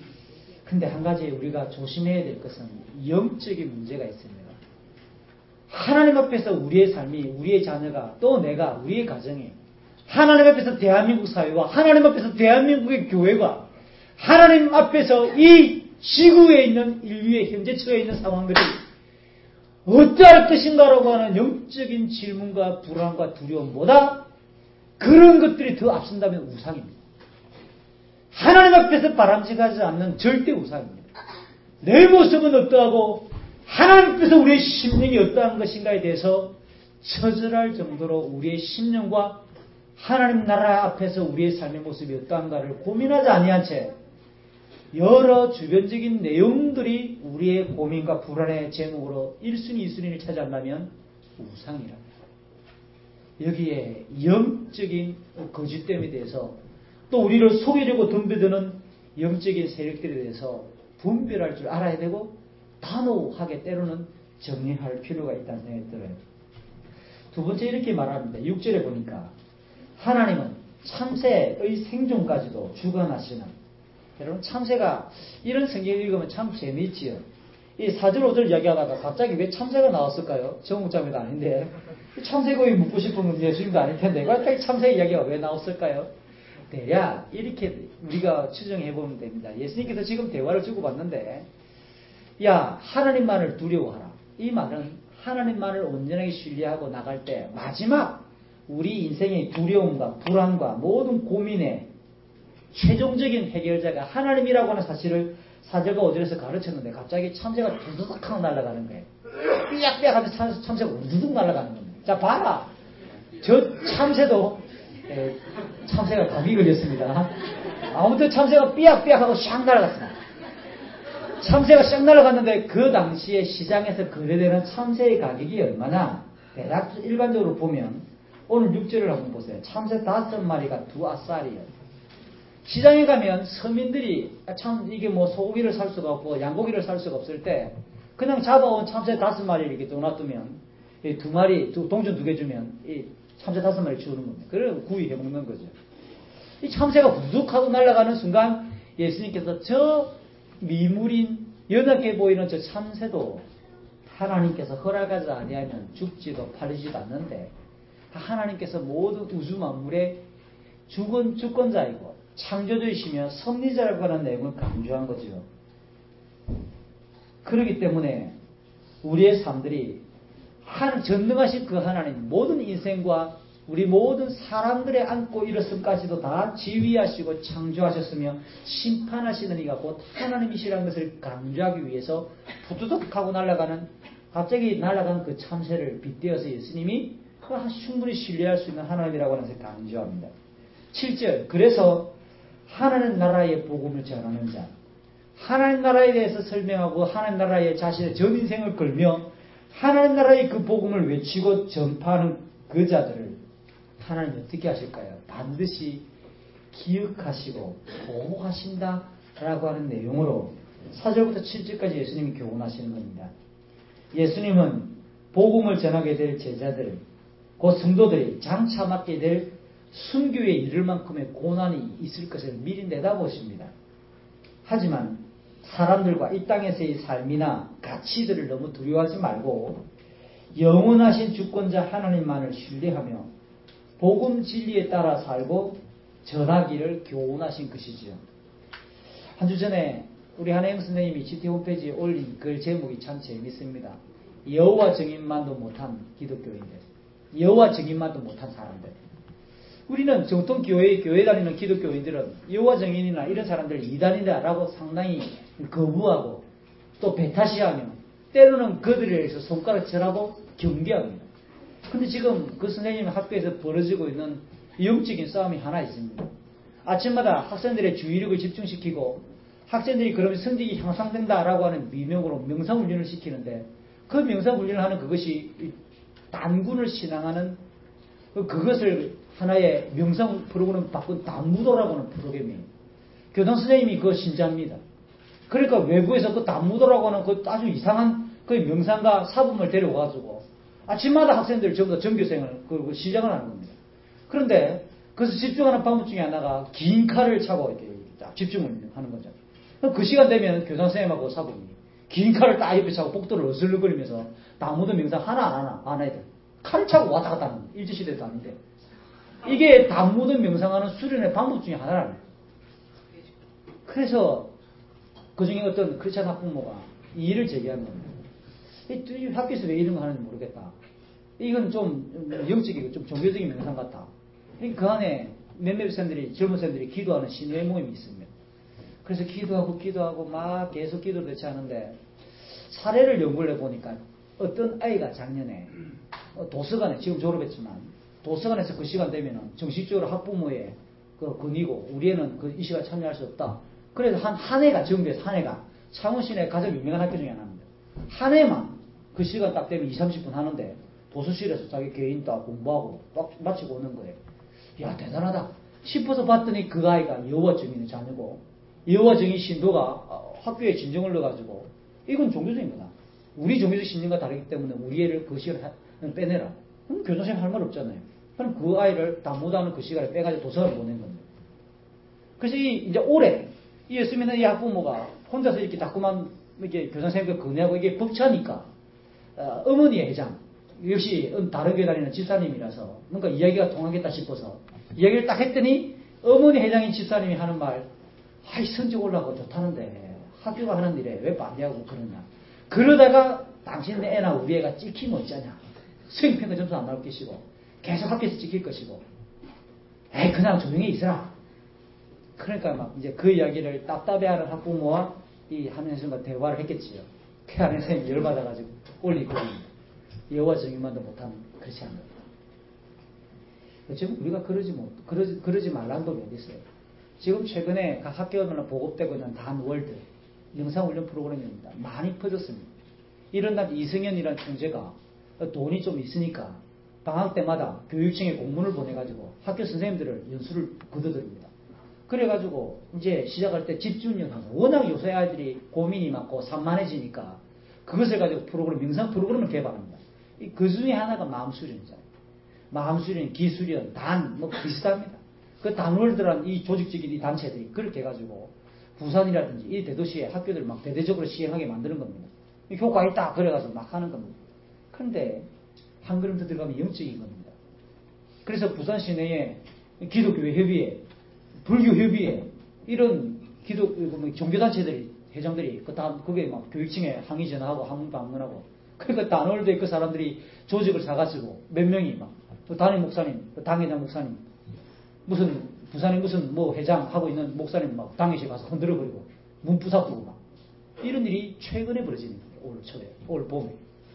근데 한 가지 우리가 조심해야 될 것은 영적인 문제가 있습니다. 하나님 앞에서 우리의 삶이, 우리의 자녀가, 또 내가, 우리의 가정이, 하나님 앞에서 대한민국 사회와 하나님 앞에서 대한민국의 교회가, 하나님 앞에서 이 지구에 있는 인류의 현재 처해 있는 상황들이 어떠할 것인가라고 하는 영적인 질문과 불안과 두려움보다 그런 것들이 더 앞선다면 우상입니다. 하나님 앞에서 바람직하지 않는 절대 우상입니다. 내 모습은 어떠하고 하나님 앞에서 우리의 심령이 어떠한 것인가에 대해서 처절할 정도로 우리의 심령과 하나님 나라 앞에서 우리의 삶의 모습이 어떠한가를 고민하지 아니한 채 여러 주변적인 내용들이 우리의 고민과 불안의 제목으로 1순위, 2순위를 차지한다면 우상이랍니다. 여기에 영적인 거짓됨에 대해서 또 우리를 속이려고 덤벼드는 영적인 세력들에 대해서 분별할 줄 알아야 되고 단호하게 때로는 정리할 필요가 있다는 생각이 들어요. 두 번째 이렇게 말합니다. 6절에 보니까 하나님은 참새의 생존까지도 주관하시는, 여러분 참새가 이런 성경 읽으면 참 재미있지요. 이 4절 5절 이야기하다가 갑자기 왜 참새가 나왔을까요? 정육자매도 아닌데 참새고기 묻고 싶은 건 예수님도 아닐 텐데 갑자기 참새 이야기가 왜 나왔을까요? 대략 이렇게 우리가 추정해보면 됩니다. 예수님께서 지금 대화를 주고받는데 야 하나님만을 두려워하라. 이 말은 하나님만을 온전하게 신뢰하고 나갈 때 마지막 우리 인생의 두려움과 불안과 모든 고민의 최종적인 해결자가 하나님이라고 하는 사실을 4절과 5절에서 가르쳤는데 갑자기 참새가 두두둑 하고 날아가는 거예요. 삐약삐약 하면서 참새가 우두둑 날아가는 겁니다. 자 봐라. 저 참새도 참새가 감기 걸렸습니다. 아무튼 참새가 삐약삐약 하고 샥 날아갔습니다. 참새가 샥 날아갔는데 그 당시에 시장에서 거래되는 참새의 가격이 얼마나 대략 일반적으로 보면 오늘 6절을 한번 보세요. 참새 5마리가 2아싸리예요. 시장에 가면 서민들이 참 이게 뭐 소고기를 살 수가 없고 양고기를 살 수가 없을 때 그냥 잡아온 참새 5마리 이렇게 놔두면 2마리 동전 2개 주면 이 참새 5마리 주는 겁니다. 그래서 구이해 먹는 거죠. 이 참새가 우둑하고 날아가는 순간 예수님께서 저 미물인 연하게 보이는 저 참새도 하나님께서 허락하지 아니하면 죽지도 팔리지도 않는데 하나님께서 모든 우주 만물의 주권자이고 창조주이시며 섭리자라고 하는 내용을 강조한 거죠. 그렇기 때문에 우리의 삶들이 전능하신 그 하나님 모든 인생과 우리 모든 사람들의 안고 일어섬까지도 다 지휘하시고 창조하셨으며 심판하시는 이가 곧 하나님이시라는 것을 강조하기 위해서 부두둑하고 날아가는 갑자기 날아간 그 참새를 빗대어서 예수님이 충분히 신뢰할 수 있는 하나님이라고 하는 것을 강조합니다. 7절 그래서 하나님 나라의 복음을 전하는 자, 하나님 나라에 대해서 설명하고 하나님 나라에 자신의 전 인생을 걸며 하나님 나라의 그 복음을 외치고 전파하는 그 자들을 하나님이 어떻게 하실까요? 반드시 기억하시고 보호하신다라고 하는 내용으로 4절부터 7절까지 예수님이 교훈하시는 겁니다. 예수님은 복음을 전하게 될 제자들, 그 성도들이 장차 맡게 될 순교에 이를 만큼의 고난이 있을 것을 미리 내다보십니다. 하지만 사람들과 이 땅에서의 삶이나 가치들을 너무 두려워하지 말고 영원하신 주권자 하나님만을 신뢰하며 복음 진리에 따라 살고 전하기를 교훈하신 것이지요. 한 주 전에 우리 한혜영 선생님이 GT 홈페이지에 올린 글 제목이 참 재밌습니다. 여호와 증인만도 못한 기독교인들, 여호와 증인만도 못한 사람들. 우리는 정통 교회 다니는 기독교인들은 여호와 증인이나 이런 사람들 이단이다라고 상당히 거부하고 또 배타시하며 때로는 그들에 대해서 손가락 절하고 경계합니다. 근데 지금 그 선생님 학교에서 벌어지고 있는 영적인 싸움이 하나 있습니다. 아침마다 학생들의 주의력을 집중시키고 학생들이 그러면 성적이 향상된다라고 하는 미명으로 명상훈련을 시키는데 그 명상훈련을 하는 그것이 단군을 신앙하는 그것을 하나의 명상 프로그램 바꾼 단무도라고 하는 프로그램이에요. 교장 선생님이 그거 신자입니다. 그러니까 외부에서 그 단무도라고 하는 그 아주 이상한 그 명상가 사범을 데려와가지고 아침마다 학생들 전부 다 전교생을 시작을 하는 겁니다. 그런데 그래서 집중하는 방법 중에 하나가 긴 칼을 차고 이렇게 딱 집중을 하는 거죠. 그 시간 되면 교장 선생님하고 사범이 긴 칼을 딱 옆에 차고 복도를 어슬렁거리면서 다무드 명상 하나 안 하나 안 해야 돼. 칼을 차고 왔다 갔다 하는 일제시대도 아닌데. 이게 다무드 명상하는 수련의 방법 중에 하나라는 거예요. 그래서 그 중에 어떤 크리스찬 학부모가 이 일을 제기한 겁니다. 이 학교에서 왜 이런 거 하는지 모르겠다. 이건 좀 영적이고 좀 종교적인 명상 같다. 그 안에 몇몇 젊은 쌤들이 기도하는 신뢰 모임이 있습니다. 그래서 기도하고 막 계속 기도를 대체 하는데 사례를 연구를 해보니까 어떤 아이가 작년에 도서관에 지금 졸업했지만 도서관에서 그 시간 되면은 정식적으로 학부모의 그 권위고 우리 애는 이 시간에 참여할 수 없다. 그래서 한 해가 정부에서 한 해가 창원시내 가장 유명한 학교 중에 하나입니다. 한 해만 그 시간 딱 되면 20-30분 하는데 도서실에서 자기 개인 딱 공부하고 딱 마치고 오는 거예요. 야 대단하다 싶어서 봤더니 그 아이가 여호와 증인의 자녀고 여호와 증인 신도가 학교에 진정을 넣어가지고 이건 종교적인 거다. 우리 종교적 신념과 다르기 때문에 우리 애를 그 시간에 빼내라. 그럼 교장선생님 할 말 없잖아요. 그럼 그 아이를 다 못하는 그 시간에 빼가지고 도서관을 보낸 겁니다. 그래서 이제 올해 이었으면 이 학부모가 혼자서 이렇게 자꾸만 이렇게 교장선생님과 건의하고 이게 벅차니까 어머니의 회장 역시 다른 교회 다니는 집사님이라서 뭔가 이야기가 통하겠다 싶어서 이야기를 딱 했더니 어머니 회장인 집사님이 하는 말 아이 성적 올라가고 좋다는데 학교가 하는 일에 왜 반대하고 그러냐. 그러다가 당신네 애나 우리 애가 찍히면 어쩌냐. 수행평가 점수 안 나올 것이고 계속 학교에서 찍힐 것이고 에이 그냥 조용히 있어라. 그러니까 막 이제 그 이야기를 답답해하는 학부모와 이 한현수가 대화를 했겠지요. 그 한현수님이 열받아가지고 올리고 여호와 증인만도 못하면 그렇지 않는다. 지금 우리가 그러지 말라는 법이 어디 있어요? 지금 최근에 각 학교마다 보급되고 있는 단월드 영상훈련 프로그램입니다. 많이 퍼졌습니다. 이런 날 이승현이라는 총재가 돈이 좀 있으니까 방학 때마다 교육청에 공문을 보내가지고 학교 선생님들을 연수를 거둬들입니다. 그래가지고 이제 시작할 때 집중력하고 워낙 요새 아이들이 고민이 많고 산만해지니까 그것을 가지고 명상 프로그램을 개발합니다. 그 중에 하나가 마음수련이잖아요. 마음수련, 기수련, 뭐 비슷합니다. 그 단월드란 이 조직적인 이 단체들이 그렇게 해가지고 부산이라든지 이 대도시의 학교들 막 대대적으로 시행하게 만드는 겁니다. 효과 있다 그래가서 막 하는 겁니다. 그런데 한 걸음 더 들어가면 영적인 겁니다. 그래서 부산 시내에 기독교회 협의회, 불교 협의회 이런 종교단체들이 회장들이 그게 막 교육청에 항의 전화하고 방문하고 그러니까 단월드에 그 사람들이 조직을 사가지고 몇 명이 막 담임 목사님, 당회장 목사님 무슨 부산에 무슨 뭐 회장 하고 있는 목사님 막 당회실에 가서 흔들어버리고 문 부사부고 막 이런 일이 최근에 벌어지는 거예요. 올 봄에.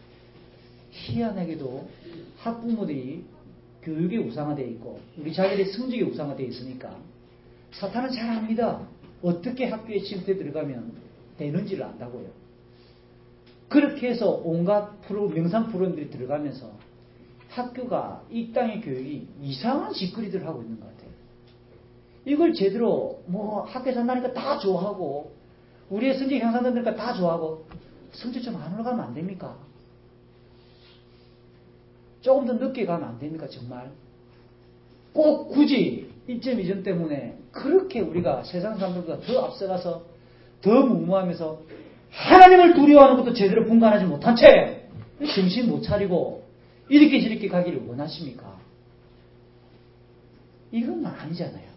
희한하게도 학부모들이 교육에 우상화되어 있고 우리 자기들이 성적에 우상화되어 있으니까 사탄은 잘 압니다. 어떻게 학교에 침투해 들어가면 되는지를 안다고요. 그렇게 해서 온갖 명상 프로그램들이 들어가면서 학교가 이 땅의 교육이 이상한 짓거리들을 하고 있는 것 같아요. 이걸 제대로 학교에서 한다니까 다 좋아하고 우리의 성적 향상된다니까 다 좋아하고 성적 좀 안 올라가면 안 됩니까? 조금 더 늦게 가면 안 됩니까? 정말 꼭 굳이 1.2점 때문에 그렇게 우리가 세상 사람들보다 더 앞서가서 더 무모하면서 하나님을 두려워하는 것도 제대로 분간하지 못한 채 정신 못 차리고 이렇게 저렇게 가기를 원하십니까? 이건 아니잖아요.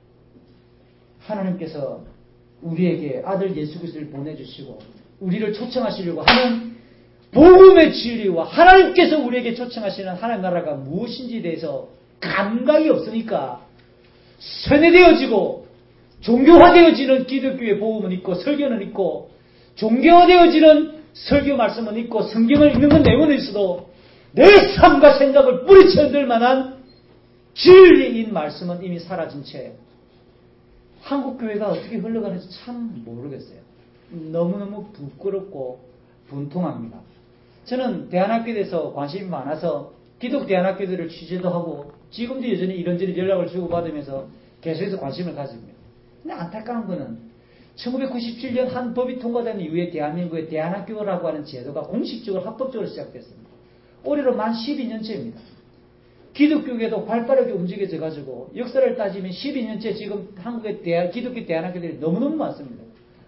하나님께서 우리에게 아들 예수 그리스도를 보내주시고 우리를 초청하시려고 하는 복음의 진리와 하나님께서 우리에게 초청하시는 하나님 나라가 무엇인지에 대해서 감각이 없으니까 세뇌되어지고 종교화되어지는 기독교의 복음은 있고 설교는 있고 종교화되어지는 설교 말씀은 있고 성경을 읽는 건 내용은 있어도 내 삶과 생각을 뿌리쳐 흔들 만한 진리인 말씀은 이미 사라진 채 한국교회가 어떻게 흘러가는지 참 모르겠어요. 너무너무 부끄럽고 분통합니다. 저는 대안학교에 대해서 관심이 많아서 기독 대안학교들을 취재도 하고 지금도 여전히 이런저런 연락을 주고받으면서 계속해서 관심을 가집니다. 근데 안타까운 거는 1997년 한 법이 통과된 이후에 대한민국의 대안학교라고 하는 제도가 공식적으로 합법적으로 시작됐습니다. 올해로 만 12년째입니다. 기독교계도 발빠르게 움직여져 가지고 역사를 따지면 12년째 지금 한국의 기독교 대안학교들이 너무너무 많습니다.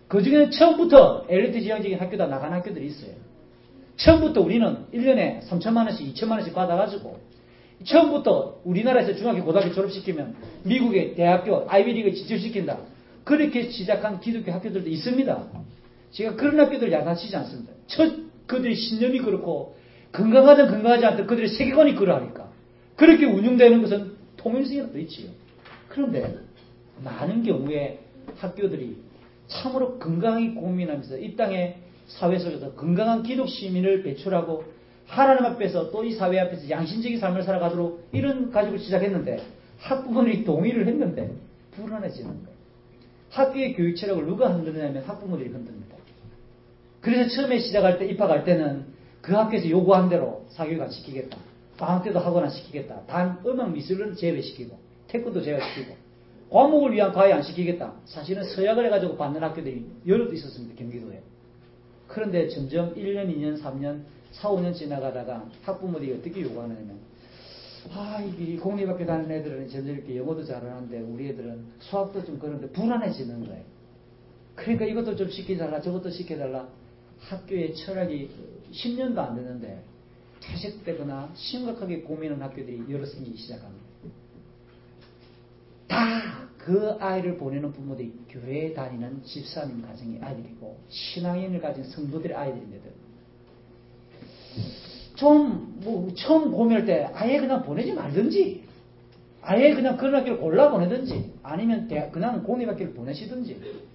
그 중에는 처음부터 엘리트 지형적인 학교다 나간 학교들이 있어요. 처음부터 우리는 1년에 3천만 원씩, 2천만 원씩 받아가지고 처음부터 우리나라에서 중학교, 고등학교 졸업시키면 미국의 대학교, 아이비리그 지출시킨다. 그렇게 시작한 기독교 학교들도 있습니다. 제가 그런 학교들 야단치지 않습니다. 그들의 신념이 그렇고 건강하든 건강하지 않든 그들의 세계관이 그러하니까 그렇게 운영되는 것은 통일성이 또 있지요. 그런데 많은 경우에 학교들이 참으로 건강하게 고민하면서 이 땅의 사회 속에서 건강한 기독 시민을 배출하고 하나님 앞에서 또 이 사회 앞에서 양심적인 삶을 살아가도록 이런 가지고 시작했는데 학부모들이 동의를 했는데 불안해지는 거예요. 학교의 교육 체력을 누가 흔드느냐면 학부모들이 흔듭니다. 그래서 처음에 시작할 때 입학할 때는 그 학교에서 요구한 대로 사교육 안 시키겠다. 방학 때도 학원 안 시키겠다. 단 음악 미술은 제외시키고 태권도 제외시키고 과목을 위한 과외 안 시키겠다. 사실은 서약을 해가지고 받는 학교들이 여럿 있었습니다. 경기도에. 그런데 점점 1년, 2년, 3년, 4, 5년 지나가다가 학부모들이 어떻게 요구하느냐면 이 공립학교 다니는 애들은 점점 이렇게 영어도 잘하는데 우리 애들은 수학도 좀 그런데 불안해지는 거예요. 그러니까 이것도 좀 시켜달라 저것도 시켜달라. 학교의 철학이 10년도 안 되는데 퇴색되거나 심각하게 고민하는 학교들이 여러 생기기 시작합니다. 다 그 아이를 보내는 부모들이 교회에 다니는 집사님 가정의 아이들이고 신앙인을 가진 성도들의 아이들입니다. 처음 고민할 때 아예 그냥 보내지 말든지 아예 그냥 그런 학교를 골라 보내든지 아니면 그냥 공립학교를 보내시든지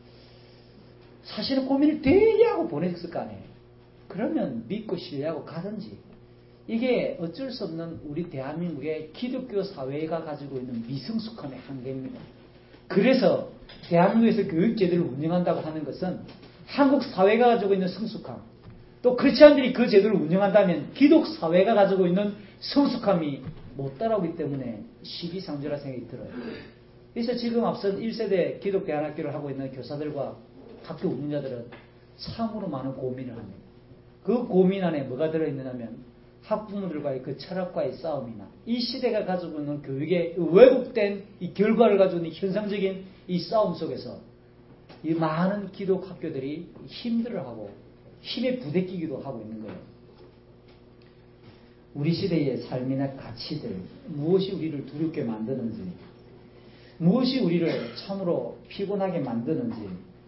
사실은 고민을 되게 하고 보냈을 거 아니에요. 그러면 믿고 신뢰하고 가든지 이게 어쩔 수 없는 우리 대한민국의 기독교 사회가 가지고 있는 미성숙함의 한계입니다. 그래서 대한민국에서 교육제도를 운영한다고 하는 것은 한국 사회가 가지고 있는 성숙함 또 크리스찬들이 그 제도를 운영한다면 기독 사회가 가지고 있는 성숙함이 못 따라오기 때문에 시기상조라 생각이 들어요. 그래서 지금 앞선 1세대 기독 대안학교를 하고 있는 교사들과 학교 운영자들은 참으로 많은 고민을 합니다. 그 고민 안에 뭐가 들어있느냐면 학부모들과의 그 철학과의 싸움이나 이 시대가 가지고 있는 교육의 왜곡된 이 결과를 가지고 있는 현상적인 이 싸움 속에서 이 많은 기독 학교들이 힘들어하고 힘에 부대끼기도 하고 있는 거예요. 우리 시대의 삶이나 가치들 무엇이 우리를 두렵게 만드는지 무엇이 우리를 참으로 피곤하게 만드는지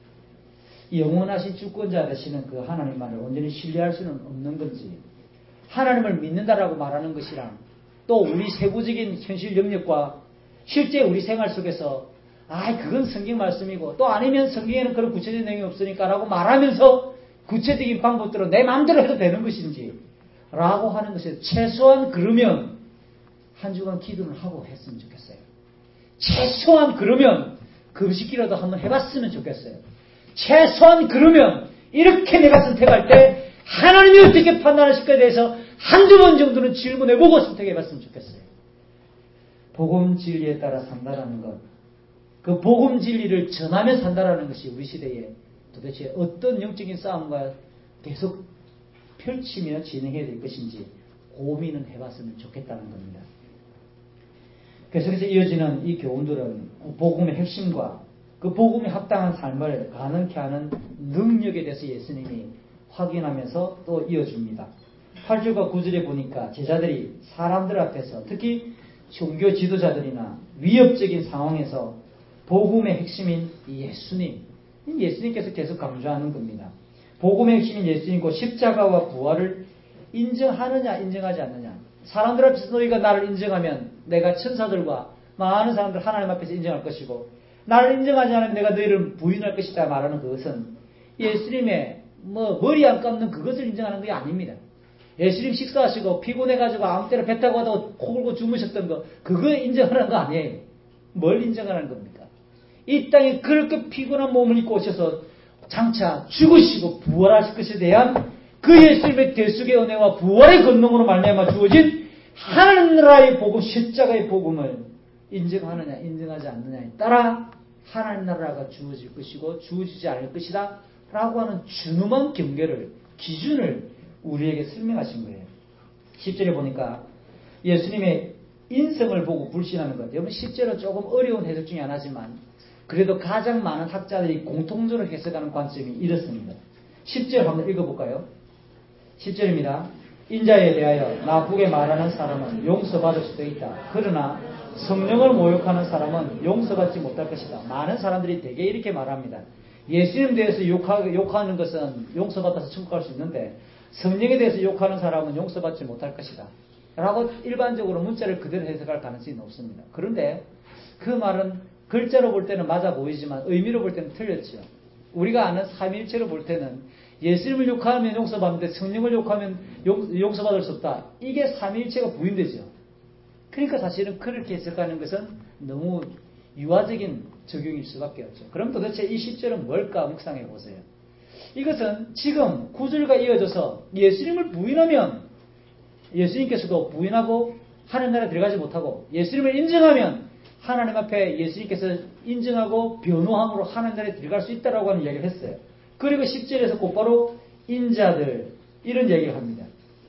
영원하신 주권자 되시는 그 하나님만을 온전히 신뢰할 수는 없는 건지 하나님을 믿는다라고 말하는 것이랑 또 우리 세부적인 현실 영역과 실제 우리 생활 속에서 그건 성경 말씀이고 또 아니면 성경에는 그런 구체적인 내용이 없으니까 라고 말하면서 구체적인 방법대로 내 마음대로 해도 되는 것인지 라고 하는 것에 최소한 그러면 한 주간 기도를 하고 했으면 좋겠어요. 최소한 그러면 금식기라도 한번 해봤으면 좋겠어요. 최소한 그러면 이렇게 내가 선택할 때 하나님이 어떻게 판단하실까에 대해서 한두 번 정도는 질문해보고 선택해봤으면 좋겠어요. 복음 진리에 따라 산다라는 것, 그 복음 진리를 전하며 산다라는 것이 우리 시대에 도대체 어떤 영적인 싸움과 계속 펼치며 진행해야 될 것인지 고민은 해봤으면 좋겠다는 겁니다. 계속해서 이어지는 이 교훈들은 복음의 핵심과 그 복음에 합당한 삶을 가능케 하는 능력에 대해서 예수님이 확인하면서 또 이어줍니다. 8절과 9절에 보니까 제자들이 사람들 앞에서 특히 종교 지도자들이나 위협적인 상황에서 복음의 핵심인 예수님께서 계속 강조하는 겁니다. 복음의 핵심인 예수님과 십자가와 부활을 인정하느냐 인정하지 않느냐. 사람들 앞에서 너희가 나를 인정하면 내가 천사들과 많은 사람들 하나님 앞에서 인정할 것이고 나를 인정하지 않으면 내가 너희를 부인할 것이다 말하는 그것은 예수님의 머리 안 감는 그것을 인정하는 게 아닙니다. 예수님 식사하시고 피곤해가지고 아무 때나 배 타고 가다가 코 골고 주무셨던 거 그거 인정하는 거 아니에요. 뭘 인정하는 겁니까? 이 땅에 그렇게 피곤한 몸을 입고 오셔서 장차 죽으시고 부활하실 것에 대한 그 예수님의 대속의 은혜와 부활의 권능으로 말미암아 주어진 하나님 나라의 복음, 십자가의 복음을 인정하느냐 인정하지 않느냐에 따라 하나님 나라가 주어질 것이고 주어지지 않을 것이다 라고 하는 준엄한 경계를 기준을 우리에게 설명하신 거예요. 10절에 보니까 예수님의 인성을 보고 불신하는 것. 여러분 10절은 조금 어려운 해석 중에 하나지만 그래도 가장 많은 학자들이 공통적으로 해석하는 관점이 이렇습니다. 10절 한번 읽어볼까요? 10절입니다. 인자에 대하여 나쁘게 말하는 사람은 용서받을 수도 있다. 그러나 성령을 모욕하는 사람은 용서받지 못할 것이다. 많은 사람들이 대개 이렇게 말합니다. 예수님 대해서 욕하는 것은 용서받아서 천국 갈 수 있는데 성령에 대해서 욕하는 사람은 용서받지 못할 것이다. 라고 일반적으로 문자를 그대로 해석할 가능성이 높습니다. 그런데 그 말은 글자로 볼 때는 맞아 보이지만 의미로 볼 때는 틀렸죠. 우리가 아는 삼위일체로 볼 때는 예수님을 욕하면 용서받는데 성령을 욕하면 용서받을 수 없다. 이게 삼위일체가 부인되죠. 그러니까 사실은 그렇게 해석하는 것은 너무 유화적인 적용일 수밖에 없죠. 그럼 도대체 이 10절은 뭘까 묵상해 보세요. 이것은 지금 9절과 이어져서 예수님을 부인하면 예수님께서도 부인하고 하나님 나라에 들어가지 못하고 예수님을 인정하면 하나님 앞에 예수님께서 인정하고 변호함으로 하나님 나라에 들어갈 수 있다라고 하는 이야기를 했어요. 그리고 10절에서 곧바로 인자들 이런 얘기를 합니다.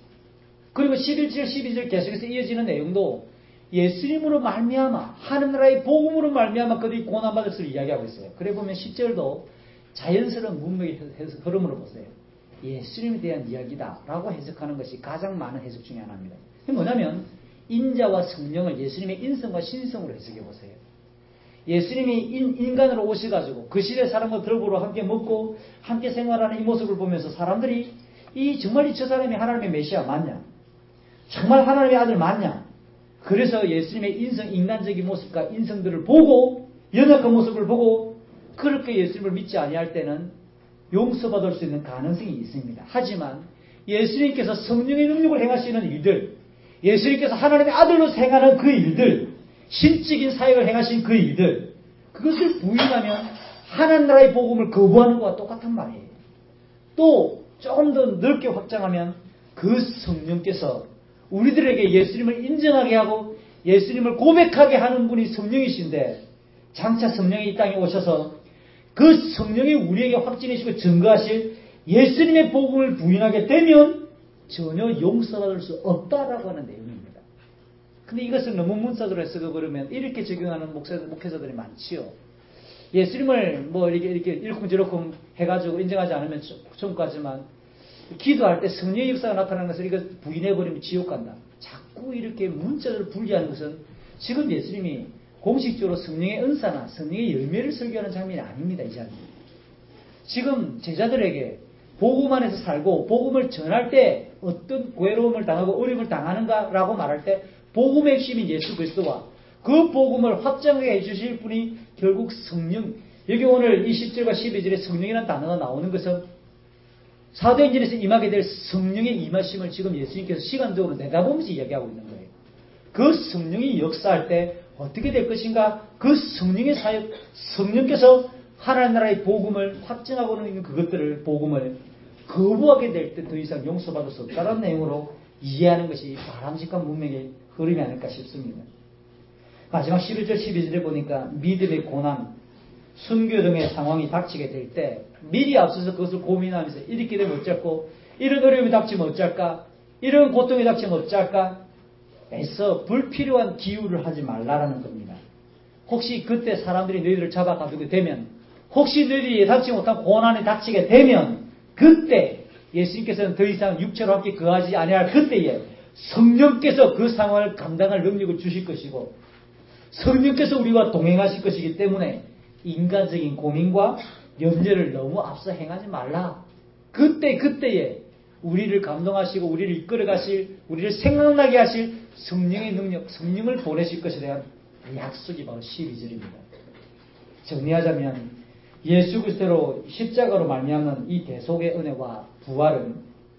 그리고 11절, 12절 계속해서 이어지는 내용도 예수님으로 말미암아 하나님 나라의 복음으로 말미암아 그들이 고난받을 수를 이야기하고 있어요. 그래 보면 10절도 자연스러운 문맥의 흐름으로 보세요. 예수님에 대한 이야기다라고 해석하는 것이 가장 많은 해석 중에 하나입니다. 그게 뭐냐면 인자와 성령을 예수님의 인성과 신성으로 해석해 보세요. 예수님이 인간으로 오셔가지고 그 시대 사람과 들보로 함께 먹고 함께 생활하는 이 모습을 보면서 사람들이 정말 저 사람이 하나님의 메시아 맞냐? 정말 하나님의 아들 맞냐? 그래서 예수님의 인간적인 모습과 인성들을 보고 연약한 모습을 보고 그렇게 예수님을 믿지 아니할 때는 용서받을 수 있는 가능성이 있습니다. 하지만 예수님께서 성령의 능력을 행하시는 일들, 예수님께서 하나님의 아들로 행하는 그 일들, 신적인 사역을 행하신 그 일들, 그것을 부인하면 하나님 나라의 복음을 거부하는 것과 똑같은 말이에요. 또 조금 더 넓게 확장하면 그 성령께서 우리들에게 예수님을 인정하게 하고 예수님을 고백하게 하는 분이 성령이신데 장차 성령이 이 땅에 오셔서 그 성령이 우리에게 확증해주시고 증거하실 예수님의 복음을 부인하게 되면 전혀 용서받을 수 없다라고 하는 내용입니다. 근데 이것을 너무 문자적으로 해석해버리면 이렇게 적용하는 목회자들이 많지요. 예수님을 이렇게 일쿵저렇쿵 해가지고 인정하지 않으면 천국까지만 기도할 때 성령의 역사가 나타나는 것을 이거 부인해버리면 지옥 간다. 자꾸 이렇게 문자를 분리하는 것은 지금 예수님이 공식적으로 성령의 은사나 성령의 열매를 설교하는 장면이 아닙니다. 이 장면. 지금 제자들에게 복음 안에서 살고 복음을 전할 때 어떤 괴로움을 당하고 어려움을 당하는가라고 말할 때 복음의 핵심인 예수 그리스도와 그 복음을 확장하게 해주실 분이 결국 성령. 여기 오늘 20절과 12절에 성령이라는 단어가 나오는 것은 사도행전에서 임하게 될 성령의 임하심을 지금 예수님께서 시간적으로 내다보면서 이야기하고 있는 거예요. 그 성령이 역사할 때 어떻게 될 것인가? 그 성령의 사역, 성령께서 하나님 나라의 복음을 확증하고 있는 그것들을 복음을 거부하게 될 때 더 이상 용서받을 수 없다는 내용으로 이해하는 것이 바람직한 문맥의 흐름이 아닐까 싶습니다. 마지막 11절, 12절에 보니까 믿음의 고난, 순교 등의 상황이 닥치게 될 때 미리 앞서서 그것을 고민하면서 이렇게 되면 어쩔까? 이런 어려움이 닥치면 어쩔까? 이런 고통이 닥치면 어쩔까? 애써 불필요한 기우를 하지 말라라는 겁니다. 혹시 그때 사람들이 너희들을 잡아가두게 되면 혹시 너희들이 예상치 못한 고난에 닥치게 되면 그때 예수님께서는 더 이상 육체로 함께 거하지 아니할 그때에 성령께서 그 상황을 감당할 능력을 주실 것이고 성령께서 우리와 동행하실 것이기 때문에 인간적인 고민과 염려를 너무 앞서 행하지 말라. 그때에 우리를 감동하시고 우리를 이끌어가실 우리를 생각나게 하실 성령의 능력, 성령을 보내실 것에 대한 약속이 바로 12절입니다. 정리하자면 예수 그리스도로 십자가로 말미암는 이 대속의 은혜와 부활은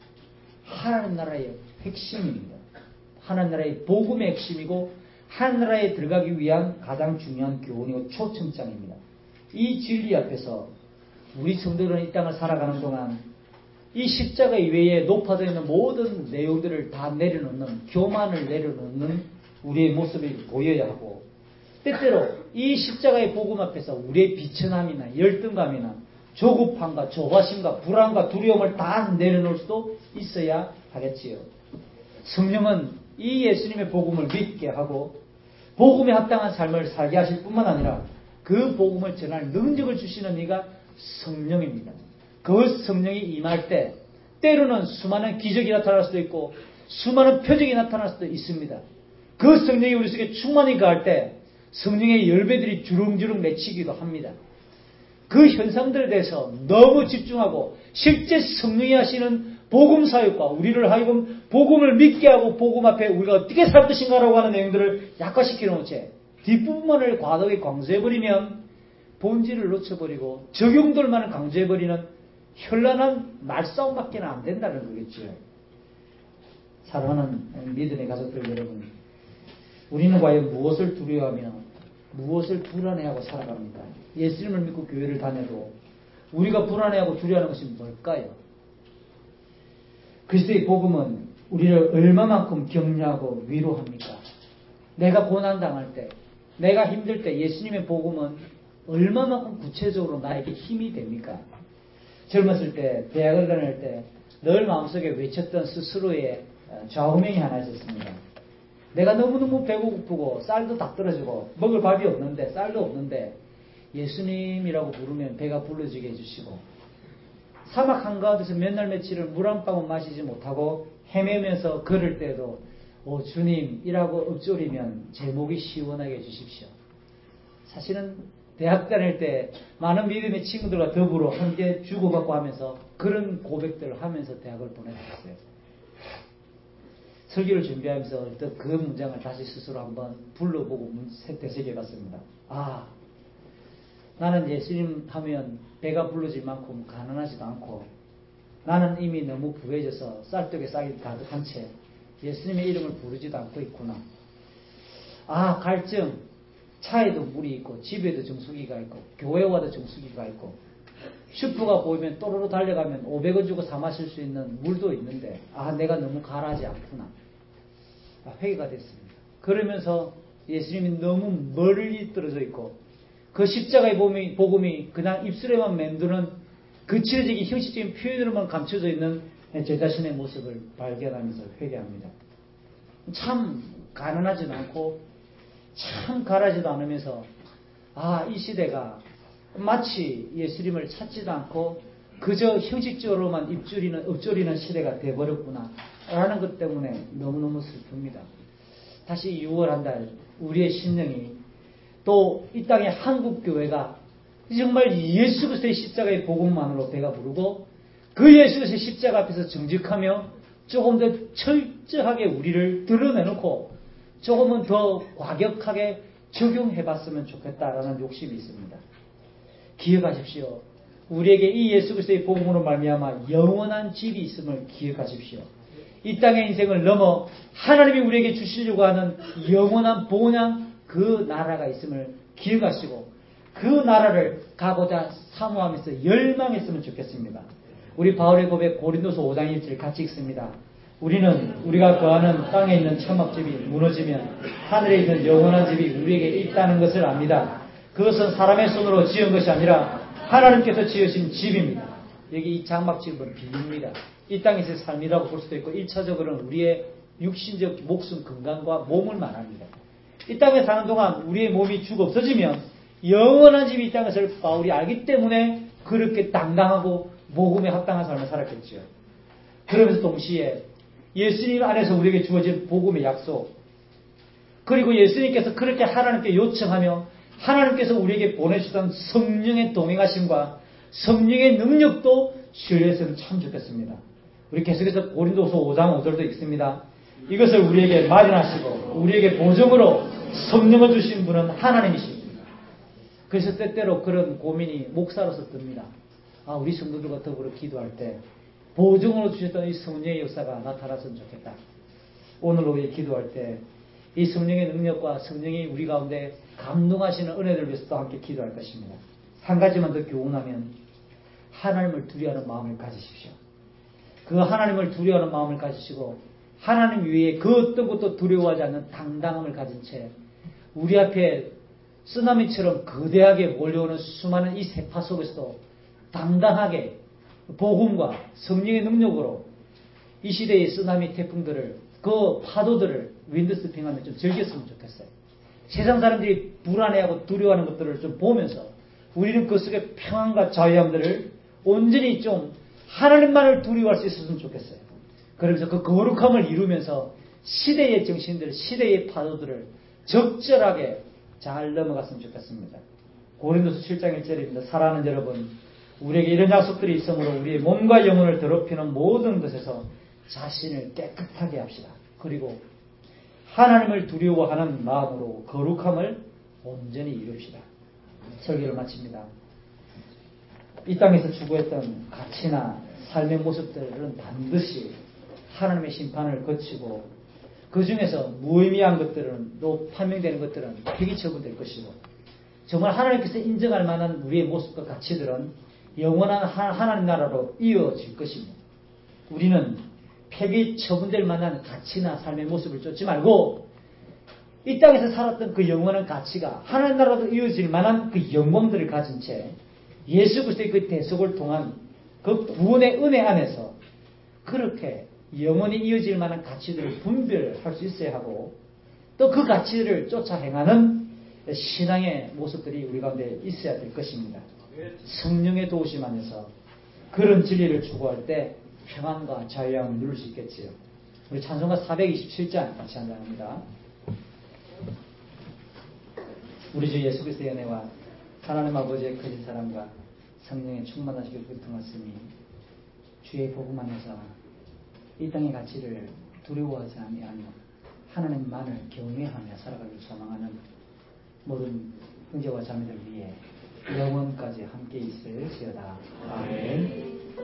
하나님 나라의 핵심입니다. 하나님 나라의 복음의 핵심이고 하나님 나라에 들어가기 위한 가장 중요한 교훈이고 초청장입니다. 이 진리 앞에서 우리 성도들은 이 땅을 살아가는 동안 이 십자가 이외에 높아져 있는 모든 내용들을 다 내려놓는, 교만을 내려놓는 우리의 모습이 보여야 하고 때때로 이 십자가의 복음 앞에서 우리의 비천함이나 열등감이나 조급함과 조바심과 불안과 두려움을 다 내려놓을 수도 있어야 하겠지요. 성령은 이 예수님의 복음을 믿게 하고 복음에 합당한 삶을 살게 하실 뿐만 아니라 그 복음을 전할 능력을 주시는 이가 성령입니다. 그 성령이 임할 때 때로는 수많은 기적이 나타날 수도 있고 수많은 표적이 나타날 수도 있습니다. 그 성령이 우리 속에 충만히 가할 때 성령의 열매들이 주렁주렁 맺히기도 합니다. 그 현상들에 대해서 너무 집중하고 실제 성령이 하시는 복음 사역과 우리를 하여금 복음을 믿게 하고 복음 앞에 우리가 어떻게 살 것인가라고 하는 내용들을 약화시켜 놓은 채 뒷부분만을 과도하게 강조해버리면 본질을 놓쳐버리고 적용들만을 강조해버리는 현란한 말싸움밖에 안 된다는 거겠죠. 사랑하는 믿음의 가족들 여러분, 우리는 과연 무엇을 두려워하며 무엇을 불안해하고 살아갑니까? 예수님을 믿고 교회를 다녀도 우리가 불안해하고 두려워하는 것이 뭘까요? 그리스도의 복음은 우리를 얼마만큼 격려하고 위로합니까? 내가 고난당할 때, 내가 힘들 때 예수님의 복음은 얼마만큼 구체적으로 나에게 힘이 됩니까? 젊었을 때, 대학을 다닐 때 늘 마음속에 외쳤던 스스로의 좌우명이 하나 있었습니다. 내가 너무너무 배고프고 쌀도 다 떨어지고 먹을 밥이 없는데 쌀도 없는데 예수님이라고 부르면 배가 불러지게 해주시고 사막 한가운데서 몇 날 며칠을 물 한 방울 마시지 못하고 헤매면서 걸을 때도 주님이라고 읊조리면 제 목이 시원하게 해주십시오. 사실은 대학 다닐 때 많은 믿음의 친구들과 더불어 함께 주고받고 하면서 그런 고백들을 하면서 대학을 보내셨어요. 설교를 준비하면서 또 그 문장을 다시 스스로 한번 불러보고 되새겨봤습니다. 나는 예수님 하면 배가 부르질 만큼 가난하지도 않고 나는 이미 너무 부해져서 쌀떡에 쌀이 가득한 채 예수님의 이름을 부르지도 않고 있구나. 갈증, 차에도 물이 있고 집에도 정수기가 있고 교회 와도 정수기가 있고 슈퍼가 보이면 또로로 달려가면 500원 주고 사 마실 수 있는 물도 있는데 내가 너무 가라하지 않구나. 회개가 됐습니다. 그러면서 예수님이 너무 멀리 떨어져 있고 그 십자가의 복음이 그냥 입술에만 맴도는 거칠어지기 형식적인 표현으로만 감춰져 있는 제 자신의 모습을 발견하면서 회개합니다. 참 가난하지도 않고 참 가라지도 않으면서 이 시대가 마치 예수님을 찾지도 않고 그저 형식적으로만 읊조리는 시대가 돼버렸구나 라는 것 때문에 너무너무 슬픕니다. 다시 6월 한 달 우리의 심령이 또 이 땅의 한국교회가 정말 예수 그리스도의 십자가의 복음만으로 배가 부르고 그 예수 그리스도의 십자가 앞에서 정직하며 조금 더 철저하게 우리를 드러내놓고 조금은 더 과격하게 적용해봤으면 좋겠다라는 욕심이 있습니다. 기억하십시오. 우리에게 이 예수 그리스도의 복음으로 말미암아 영원한 집이 있음을 기억하십시오. 이 땅의 인생을 넘어 하나님이 우리에게 주시려고 하는 영원한 본향 그 나라가 있음을 기억하시고 그 나라를 가고자 사모하면서 열망했으면 좋겠습니다. 우리 바울의 고백 고린도서 5장 1절 같이 읽습니다. 우리가 거하는 땅에 있는 천막집이 무너지면 하늘에 있는 영원한 집이 우리에게 있다는 것을 압니다. 그것은 사람의 손으로 지은 것이 아니라 하나님께서 지으신 집입니다. 여기 이 장막집은 비유입니다. 이 땅에서의 삶이라고 볼 수도 있고 1차적으로는 우리의 육신적 목숨 건강과 몸을 말합니다. 이 땅에 사는 동안 우리의 몸이 죽어 없어지면 영원한 집이 있다는 것을 바울이 알기 때문에 그렇게 당당하고 복음에 합당한 삶을 살았겠죠. 그러면서 동시에 예수님 안에서 우리에게 주어진 복음의 약속 그리고 예수님께서 그렇게 하나님께 요청하며 하나님께서 우리에게 보내주던 성령의 동행하심과 성령의 능력도 신뢰했으면 참 좋겠습니다. 우리 계속해서 고린도서 5장 5절도 읽습니다. 이것을 우리에게 마련하시고 우리에게 보증으로 성령을 주신 분은 하나님이십니다. 그래서 때때로 그런 고민이 목사로서 듭니다. 우리 성도들과 더불어 기도할 때 보증으로 주셨던 이 성령의 역사가 나타났으면 좋겠다. 오늘 우리 기도할 때 이 성령의 능력과 성령이 우리 가운데 감동하시는 은혜를 위해서도 함께 기도할 것입니다. 한 가지만 더 교훈하면 하나님을 두려워하는 마음을 가지십시오. 그 하나님을 두려워하는 마음을 가지시고 하나님 위에 그 어떤 것도 두려워하지 않는 당당함을 가진 채 우리 앞에 쓰나미처럼 거대하게 몰려오는 수많은 이 세파 속에서도 당당하게 복음과 성령의 능력으로 이 시대의 쓰나미 태풍들을 그 파도들을 윈드스핑하며 좀 즐겼으면 좋겠어요. 세상 사람들이 불안해하고 두려워하는 것들을 좀 보면서 우리는 그 속에 평안과 자유함들을 온전히 좀 하나님만을 두려워할 수 있었으면 좋겠어요. 그러면서 그 거룩함을 이루면서 시대의 정신들, 시대의 파도들을 적절하게 잘 넘어갔으면 좋겠습니다. 고린도서 7장 1절입니다. 사랑하는 여러분, 우리에게 이런 약속들이 있으므로 우리의 몸과 영혼을 더럽히는 모든 것에서 자신을 깨끗하게 합시다. 그리고 하나님을 두려워하는 마음으로 거룩함을 온전히 이룹시다. 설교를 마칩니다. 이 땅에서 추구했던 가치나 삶의 모습들은 반드시 하나님의 심판을 거치고 그 중에서 무의미한 것들은 또 판명되는 것들은 폐기 처분될 것이고 정말 하나님께서 인정할 만한 우리의 모습과 가치들은 영원한 하나님 나라로 이어질 것입니다. 우리는 폐기 처분될 만한 가치나 삶의 모습을 쫓지 말고 이 땅에서 살았던 그 영원한 가치가 하나님 나라로 이어질 만한 그 영광들을 가진 채 예수 그리스도의 그 대속을 통한 그 구원의 은혜 안에서 그렇게 영원히 이어질 만한 가치들을 분별할 수 있어야 하고 또 그 가치들을 쫓아 행하는 신앙의 모습들이 우리 가운데 있어야 될 것입니다. 성령의 도우심 안에서 그런 진리를 추구할 때 평안과 자유함을 누릴 수 있겠지요. 우리 찬송가 427장 같이 한장합니다. 우리 주 예수 그리스도의 은혜와 하나님 아버지의 크신 사랑과 성령의 충만하시길 교통하시니 주의 복음 안에서 이 땅의 가치를 두려워하지 아니하며 하나님만을 경외하며 살아가길 소망하는 모든 형제와 자매들 위해 영원까지 함께 있을지어다. 아멘.